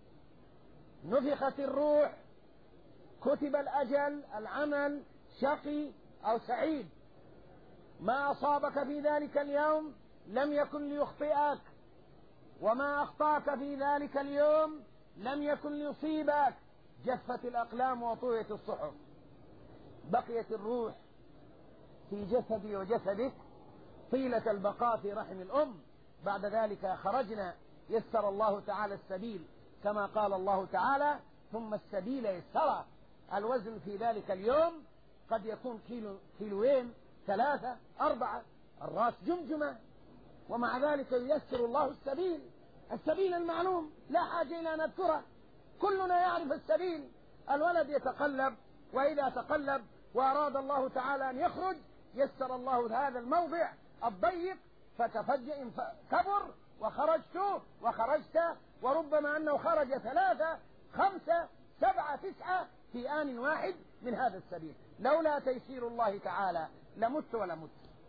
نفخت الروح، كتب الأجل، العمل، شقي أو سعيد. ما أصابك في ذلك اليوم لم يكن ليخطئك، وما أخطأك في ذلك اليوم لم يكن ليصيبك. جفت الأقلام وطويت الصحف، بقيت الروح في جسدي وجسدك طيلة البقاء في رحم الأم. بعد ذلك خرجنا، يسر الله تعالى السبيل كما قال الله تعالى: ثم السبيل يسره. الوزن في ذلك اليوم قد يكون كيلو، كيلوين، ثلاثة، أربعة، الرأس جمجمة، ومع ذلك ييسر الله السبيل، السبيل المعلوم لا حاجة إلى أن نذكره، كلنا يعرف السبيل. الولد يتقلب، وإذا تقلب وأراد الله تعالى أن يخرج يسر الله هذا الموضع الضيق فتفجأ كبر وخرجت وخرجت، وربما أنه خرج ثلاثة خمسة سبعة تسعة في آن واحد من هذا السبيل. لولا تيسير الله تعالى لمت ولمت،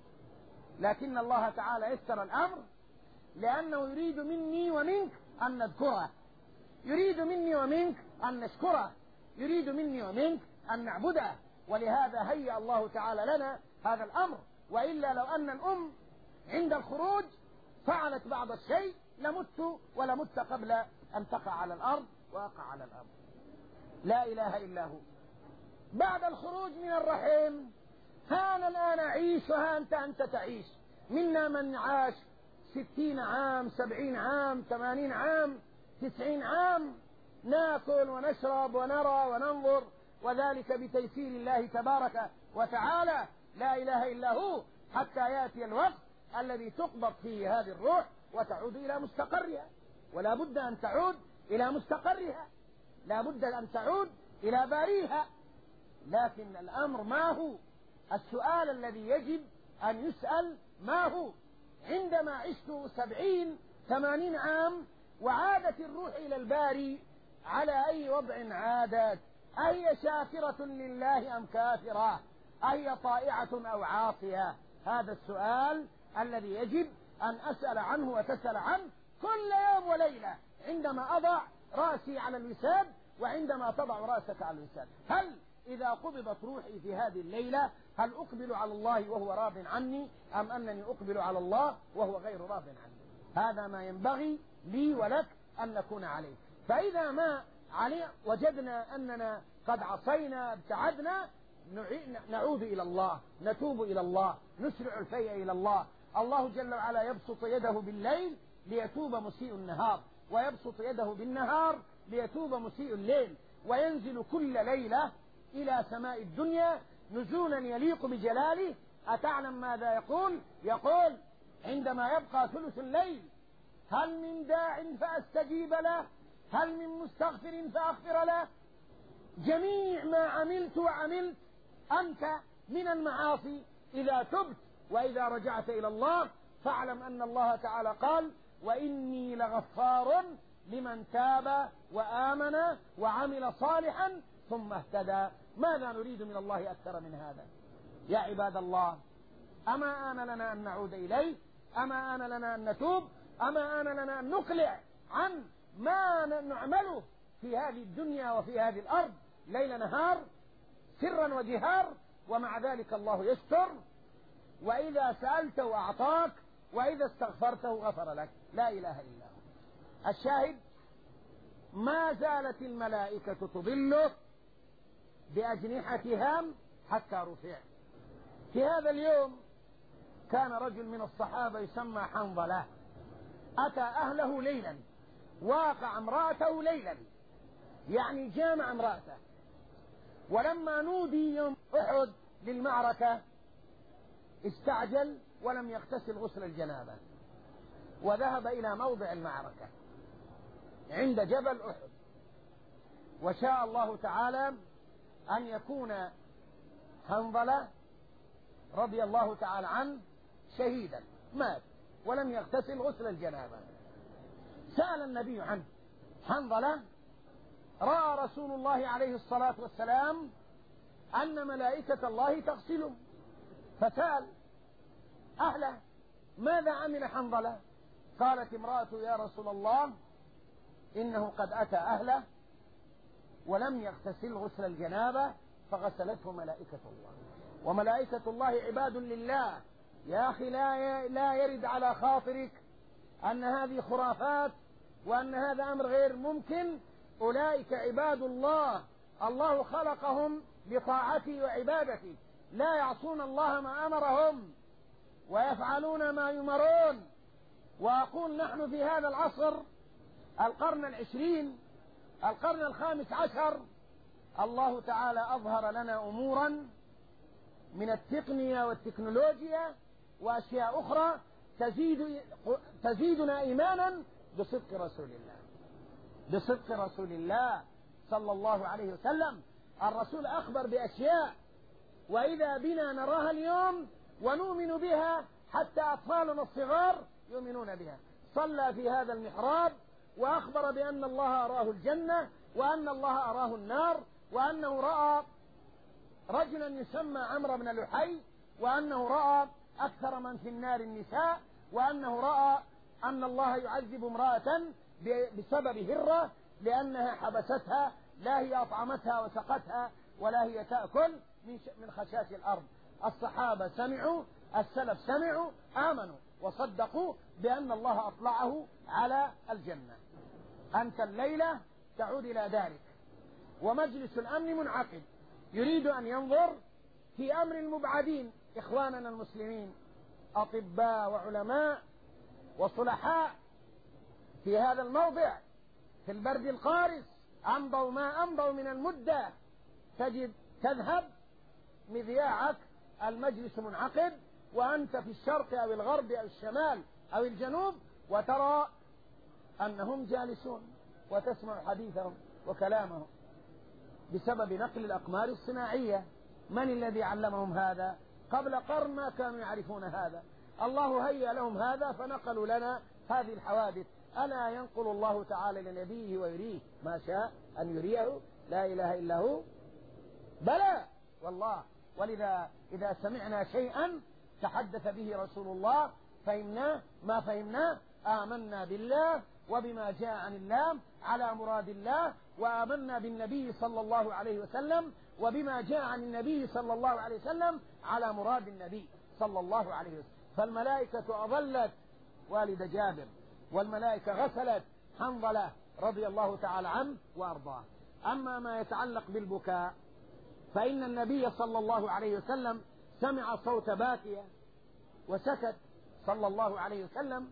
لكن الله تعالى يسر الأمر لأنه يريد مني ومنك أن نذكره، يريد مني ومنك أن نشكره، يريد مني ومنك أن نعبده، ولهذا هيأ الله تعالى لنا هذا الأمر. وإلا لو أن الأم عند الخروج فعلت بعض الشيء لمت ولمت قبل أن تقع على الأرض وأقع على الأرض. لا إله إلا هو. بعد الخروج من الرحم ها الآن أعيش وها أنت أنت تعيش. منا من عاش ستين عام، سبعين عام، ثمانين عام، تسعين عام، ناكل ونشرب ونرى وننظر، وذلك بتيسير الله تبارك وتعالى. لا إله إلا هو، حتى يأتي الوقت الذي تقبض فيه هذه الروح وتعود إلى مستقرها، ولا بد أن تعود إلى مستقرها، لا بد أن تعود إلى باريها. لكن الأمر ما هو؟ السؤال الذي يجب أن يسأل ما هو؟ عندما عشت سبعين ثمانين عام وعادت الروح إلى الباري، على أي وضع عادت؟ أهي شاكرة لله أم كافرة؟ أهي طائعة أو عاصية؟ هذا السؤال الذي يجب أن أسأل عنه وتسأل عنه كل يوم وليلة عندما أضع رأسي على الوساد وعندما تضع رأسك على الوساد. هل إذا قبضت روحي في هذه الليلة هل أقبل على الله وهو راض عني، أم أنني أقبل على الله وهو غير راض عني؟ هذا ما ينبغي لي ولك أن نكون عليه. فإذا ما علي وجدنا أننا قد عصينا ابتعدنا، نعود إلى الله، نتوب إلى الله، نسرع الفيء إلى الله. الله جل وعلا يبسط يده بالليل ليتوب مسيء النهار، ويبسط يده بالنهار ليتوب مسيء الليل، وينزل كل ليلة إلى سماء الدنيا نزولا يليق بجلاله. أتعلم ماذا يقول؟ يقول عندما يبقى ثلث الليل: هل من داع فأستجيب له؟ هل من مستغفر فأغفر له؟ جميع ما عملت وعملت أنت من المعاصي إذا تبت وإذا رجعت إلى الله فاعلم أن الله تعالى قال: وإني لغفار لمن تاب وآمن وعمل صالحا ثم اهتدى. ماذا نريد من الله أكثر من هذا؟ يا عباد الله، أما آن لنا أن نعود إليه؟ أما آن لنا أن نتوب؟ أما آن لنا أن نقلع عن ما نعمله في هذه الدنيا وفي هذه الأرض ليل نهار سرا وجهار، ومع ذلك الله يستر، وإذا سألته أعطاك، وإذا استغفرته غفر لك. لا إله إلا هو. الشاهد: ما زالت الملائكة تظله بأجنحتها حتى رفع. في هذا اليوم كان رجل من الصحابة يسمى حنظلة، أتى أهله ليلا، واقع امرأته ليلا، يعني جامع امرأته. ولما نودي يوم أحد للمعركة استعجل ولم يغتسل غسل الجنابة، وذهب إلى موضع المعركة عند جبل أحد، وشاء الله تعالى أن يكون حنظلة رضي الله تعالى عنه شهيدا، مات ولم يغتسل غسل الجنابة. سأل النبي عنه: حنظلة، رأى رسول الله عليه الصلاة والسلام أن ملائكة الله تغسله، فسأل أهله: ماذا عمل حنظلة؟ قالت امرأته: يا رسول الله، إنه قد أتى أهله ولم يغتسل غسل الجنابة فغسلته ملائكة الله. وملائكة الله عباد لله. يا أخي، لا لا يرد على خاطرك أن هذه خرافات وأن هذا أمر غير ممكن. أولئك عباد الله، الله خلقهم لطاعته وعبادته، لا يعصون الله ما أمرهم ويفعلون ما يمرون. وأقول نحن في هذا العصر، القرن العشرين، القرن الخامس عشر، الله تعالى أظهر لنا أمورا من التقنية والتكنولوجيا وأشياء أخرى تزيد تزيدنا إيمانا بصدق رسول الله، بصدق رسول الله صلى الله عليه وسلم. الرسول أخبر بأشياء وإذا بنا نراها اليوم ونؤمن بها، حتى أطفالنا الصغار يؤمنون بها. صلى في هذا المحراب وأخبر بأن الله أراه الجنة، وأن الله أراه النار، وأنه رأى رجلا يسمى عمرو بن لحي، وأنه رأى أكثر من في النار النساء، وأنه رأى أن الله يعذب امرأة بسبب هرة لأنها حبستها، لا هي أطعمتها وسقتها ولا هي تأكل من خشاش الأرض. الصحابة سمعوا، السلف سمعوا، آمنوا وصدقوا بأن الله أطلعه على الجنة. أنت الليلة تعود إلى دارك، ومجلس الأمن منعقد يريد أن ينظر في أمر المبعدين، إخواننا المسلمين، أطباء وعلماء وصلحاء في هذا الموضع في البرد القارس، أمضوا ما أمضوا من المدة. تجد تذهب مذياعك المجلس منعقد وأنت في الشرق أو الغرب أو الشمال أو الجنوب، وترى أنهم جالسون وتسمع حديثهم وكلامهم بسبب نقل الأقمار الصناعية. من الذي علمهم هذا؟ قبل قرن ما كانوا يعرفون هذا، الله هيأ لهم هذا فنقلوا لنا هذه الحوادث. ألا ينقل الله تعالى لنبيه ويريه ما شاء أن يريه؟ لا إله إلا هو. بلى والله. ولذا إذا سمعنا شيئا تحدث به رسول الله فهمناه، ما فهمناه آمنا بالله وبما جاء عن الله على مراد الله، وآمنا بالنبي صلى الله عليه وسلم وبما جاء عن النبي صلى الله عليه وسلم على مراد النبي صلى الله عليه وسلم. فالملائكة أظلت والد جابر، والملائكة غسلت حنظلة رضي الله تعالى عنه وأرضاه. أما ما يتعلق بالبكاء فإن النبي صلى الله عليه وسلم سمع صوت باكية وسكت صلى الله عليه وسلم،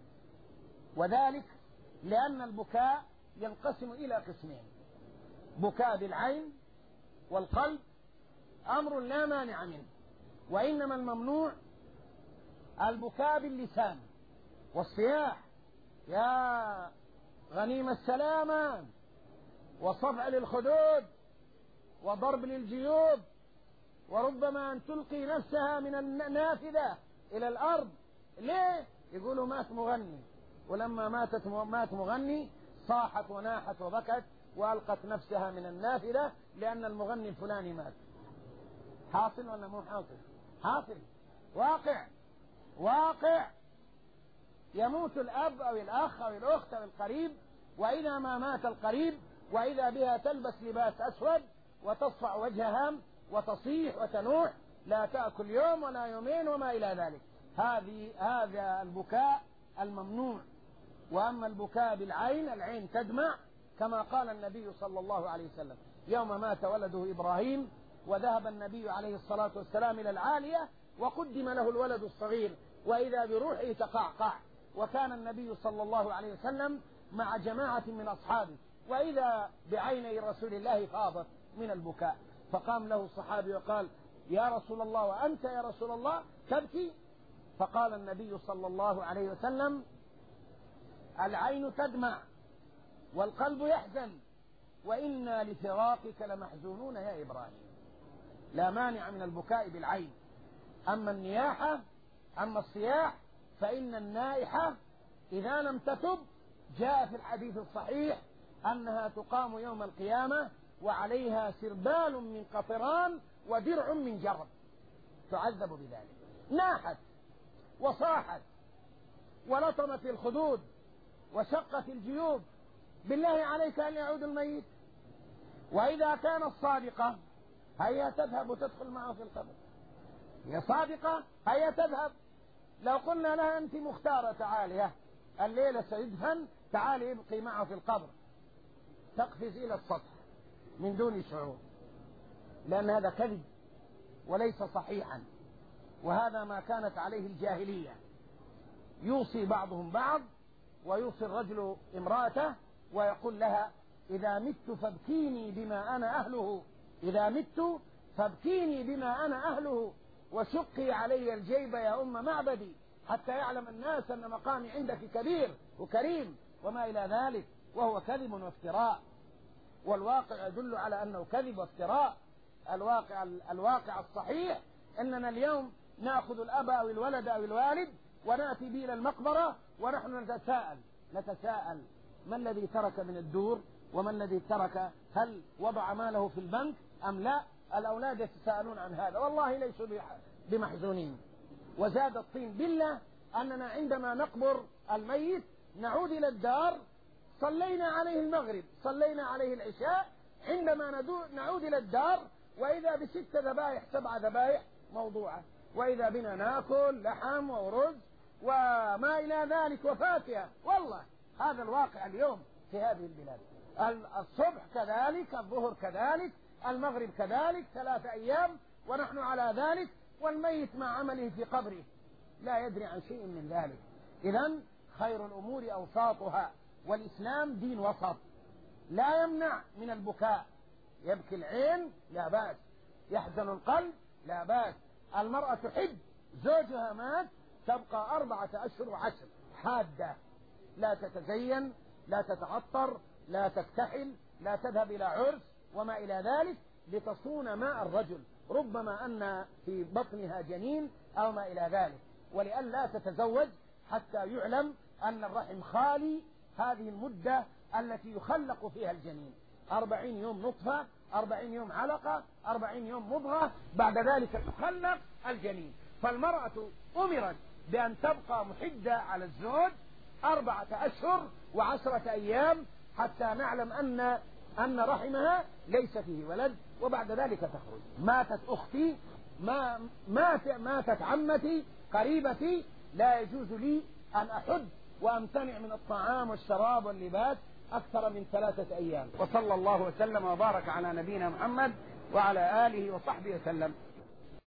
وذلك لأن البكاء ينقسم إلى قسمين: بكاء بالعين والقلب، أمر لا مانع منه، وإنما الممنوع البكاء باللسان والصياح يا غنيم السلامة، وصفع للخدود، وضرب للجيوب، وربما أن تلقي نفسها من النافذة إلى الأرض. ليه؟ يقولوا مات مغني، ولما ماتت مات مغني وصاحت وناحت وبكت وألقت نفسها من النافذة لأن المغني الفلاني مات. حاصل ولا مو حاصل؟ حاصل، واقع واقع. يموت الأب أو الأخ أو الأخت أو القريب، وإذا ما مات القريب وإذا بها تلبس لباس أسود وتصفع وجهها وتصيح وتنوح، لا تأكل يوم ولا يومين وما إلى ذلك. هذه هذا البكاء الممنوع. وأما البكاء بالعين، العين تدمع كما قال النبي صلى الله عليه وسلم يوم مات ولده إبراهيم وذهب النبي عليه الصلاة والسلام إلى العالية وقدم له الولد الصغير وإذا بروحه تقعقع، وكان النبي صلى الله عليه وسلم مع جماعة من أصحابه وإذا بعيني رسول الله فاضت من البكاء، فقام له الصحابي وقال: يا رسول الله، وأنت يا رسول الله تبكي؟ فقال النبي صلى الله عليه وسلم: العين تدمع والقلب يحزن وإنا لفراقك لمحزونون يا إبراهيم. لا مانع من البكاء بالعين. أما النياحة، أما الصياح، فإن النائحة إذا لم تتب جاء في الحديث الصحيح أنها تقام يوم القيامة وعليها سربال من قطران ودرع من جرب، تعذب بذلك. ناحت وصاحت ولطمت الخدود وشقت الجيوب، بالله عليك أن يعود الميت؟ وإذا كانت صادقة هيا تذهب وتدخل معه في القبر. هي صادقة هيا تذهب. لو قلنا لها أنت مختارة تعالي الليلة سيدفن، تعالي ابقي معه في القبر، تقفز إلى السطح من دون شعور، لأن هذا كذب وليس صحيحا، وهذا ما كانت عليه الجاهلية. يوصي بعضهم بعض، ويوصي الرجل امرأته ويقول لها: إذا مت فابكيني بما أنا أهله، إذا مت فابكيني بما أنا أهله، وشقي علي الجيب يا أم معبدي حتى يعلم الناس أن مقامي عندك كبير وكريم، وما إلى ذلك، وهو كذب وافتراء. والواقع يدل على أنه كذب وافتراء. الواقع, الواقع الصحيح أننا اليوم نأخذ الأب أو الولد أو الوالد ونأتي به إلى المقبرة ونحن نتساءل نتساءل ما الذي ترك من الدور، وما الذي ترك، هل وضع ماله في البنك أم لا؟ الأولاد يتساءلون عن هذا، والله ليسوا بمحزونين. وزاد الطين بالله أننا عندما نقبر الميت نعود إلى الدار، صلينا عليه المغرب، صلينا عليه العشاء، عندما نعود إلى الدار وإذا بست ذبائح سبع ذبائح موضوعة، وإذا بنا ناكل لحم ورز وما إلى ذلك وفاكهة. والله هذا الواقع اليوم في هذه البلاد. الصبح كذلك، الظهر كذلك، المغرب كذلك، ثلاثة أيام ونحن على ذلك، والميت مع عمله في قبره لا يدري عن شيء من ذلك. إذن خير الأمور أوساطها، والإسلام دين وسط، لا يمنع من البكاء. يبكي العين لا بأس، يحزن القلب لا بأس. المرأة تحب زوجها مات تبقى أربعة أشهر وعشر حادة، لا تتزين، لا تتعطر، لا تكتحل، لا تذهب إلى عرس وما إلى ذلك، لتصون ماء الرجل، ربما أن في بطنها جنين أو ما إلى ذلك، ولئلا تتزوج حتى يعلم أن الرحم خالي هذه المدة التي يخلق فيها الجنين. أربعين يوم نطفة، أربعين يوم علقة، أربعين يوم مضغة، بعد ذلك تخلق الجنين. فالمرأة أمرت بأن تبقى محدة على الزوج أربعة أشهر وعشرة أيام حتى نعلم أن أن رحمها ليس فيه ولد، وبعد ذلك تخرج. ماتت أختي، ما مات ماتت عمتي، قريبتي، لا يجوز لي أن أحد وأمتنع من الطعام والشراب واللباس أكثر من ثلاثة أيام. وصلى الله وسلم وبارك على نبينا محمد وعلى آله وصحبه وسلم.